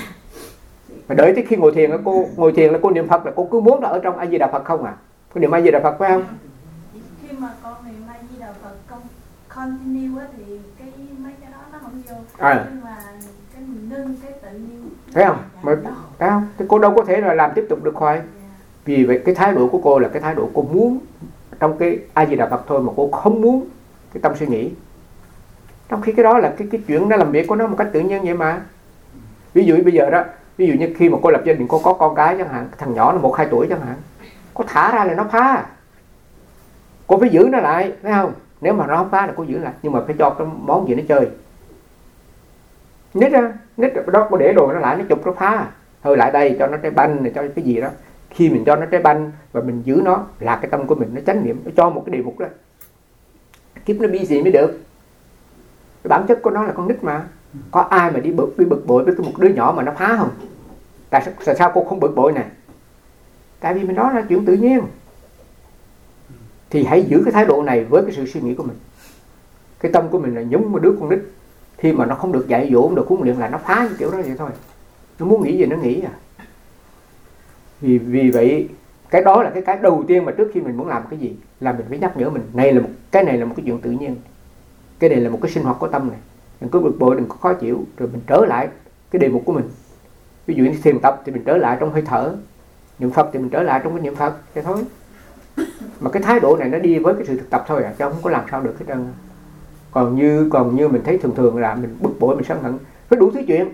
Mà đợi tới khi ngồi thiền là cô ngồi thiền là cô niệm Phật là cô cứ muốn là ở trong A Di Đà Phật không à? Cô niệm A Di Đà Phật phải không? Khi mà con niệm A Di Đà Phật con continue thì cái mấy cái đó nó không vô. À. Nhưng mà cái mình ngưng cái tự nhiên. Thấy không? Mà, thấy không? Thì cô đâu có thể là làm tiếp tục được hoài. Vì vậy cái thái độ của cô là cái thái độ cô muốn trong cái A Di Đà Phật thôi, mà cô không muốn cái tâm suy nghĩ. Trong khi cái đó là cái cái chuyện nó làm việc của nó một cách tự nhiên vậy mà. Ví dụ bây giờ đó, ví dụ như khi mà cô lập gia đình, cô có con cái chẳng hạn, thằng nhỏ nó một hai tuổi chẳng hạn, cô thả ra là nó phá, cô phải giữ nó lại, thấy không? Nếu mà nó không phá là cô giữ lại, nhưng mà phải cho cái món gì nó chơi. Nít á, nít đó cô để đồ nó lại, nó chụp nó phá, thôi lại đây cho nó trái banh này, cho cái gì đó. Khi mình cho nó trái banh và mình giữ nó là cái tâm của mình nó chánh niệm, nó cho một cái đề mục đó. Kiếp nó bị gì mới được. Cái bản chất của nó là con nít mà. Có ai mà đi bực, đi bực bội với cái một đứa nhỏ mà nó phá không? Tại sao, tại sao cô không bực bội này? Tại vì mình nói là chuyện tự nhiên. Thì hãy giữ cái thái độ này với cái sự suy nghĩ của mình. Cái tâm của mình là giống một đứa con nít. Khi mà nó không được dạy dỗ, không được huấn luyện là nó phá như kiểu đó vậy thôi. Nó muốn nghĩ gì nó nghĩ à. Vì, vì vậy cái đó là cái cái đầu tiên mà trước khi mình muốn làm cái gì là mình phải nhắc nhở mình, này là một cái này là một cái chuyện tự nhiên. Cái này là một cái sinh hoạt của tâm này. Đừng có bực bội, đừng có khó chịu, rồi mình trở lại cái đề mục của mình. Ví dụ như thiền tập thì mình trở lại trong hơi thở, niệm Phật thì mình trở lại trong cái niệm Phật, thế thôi. Mà cái thái độ này nó đi với cái sự thực tập thôi à, chứ không có làm sao được hết trơn. Còn như còn như mình thấy thường thường là mình bực bội, mình sân hận, phải đủ thứ chuyện.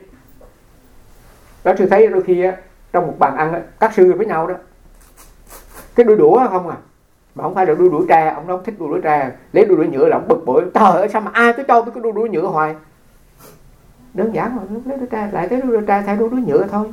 Đó sư thấy đôi khi á, trong một bàn ăn á, các sư với nhau đó, cái đuôi đũa không à, mà không phải là đuôi đũa tre, ông đó không thích đuôi đũa tre, lấy đuôi đũa nhựa là ông bực bội, trời ơi sao mà ai cứ cho cái đuôi đũa nhựa hoài. Đơn giản mà, lấy đuôi tre lại cái đuôi tre thay đuôi đũa nhựa thôi.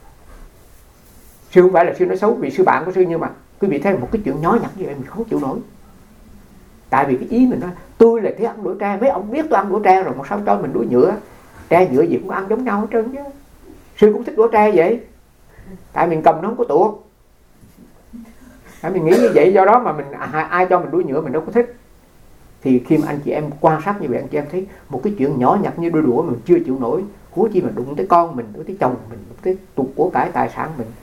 Sư không phải là sư nói xấu vì sư bạn của sư, nhưng mà quý vị thấy một cái chuyện nhỏ nhặt như vậy mình không chịu nổi. Tại vì cái ý mình nói tôi là thế ăn đũa tre, mấy ông biết tôi ăn đũa tre rồi mà sao cho mình đũa nhựa. Tre nhựa gì cũng ăn giống nhau hết trơn chứ. Sư cũng thích đũa tre vậy, tại mình cầm nó không có tuột. Mình nghĩ như vậy, do đó mà mình ai, ai cho mình đuổi nhựa mình đâu có thích. Thì khi mà anh chị em quan sát như vậy, anh chị em thấy một cái chuyện nhỏ nhặt như đôi đũa mình chưa chịu nổi, huống chi mà đụng tới con mình, đụng tới chồng mình, đụng tới tục của cải tài sản mình.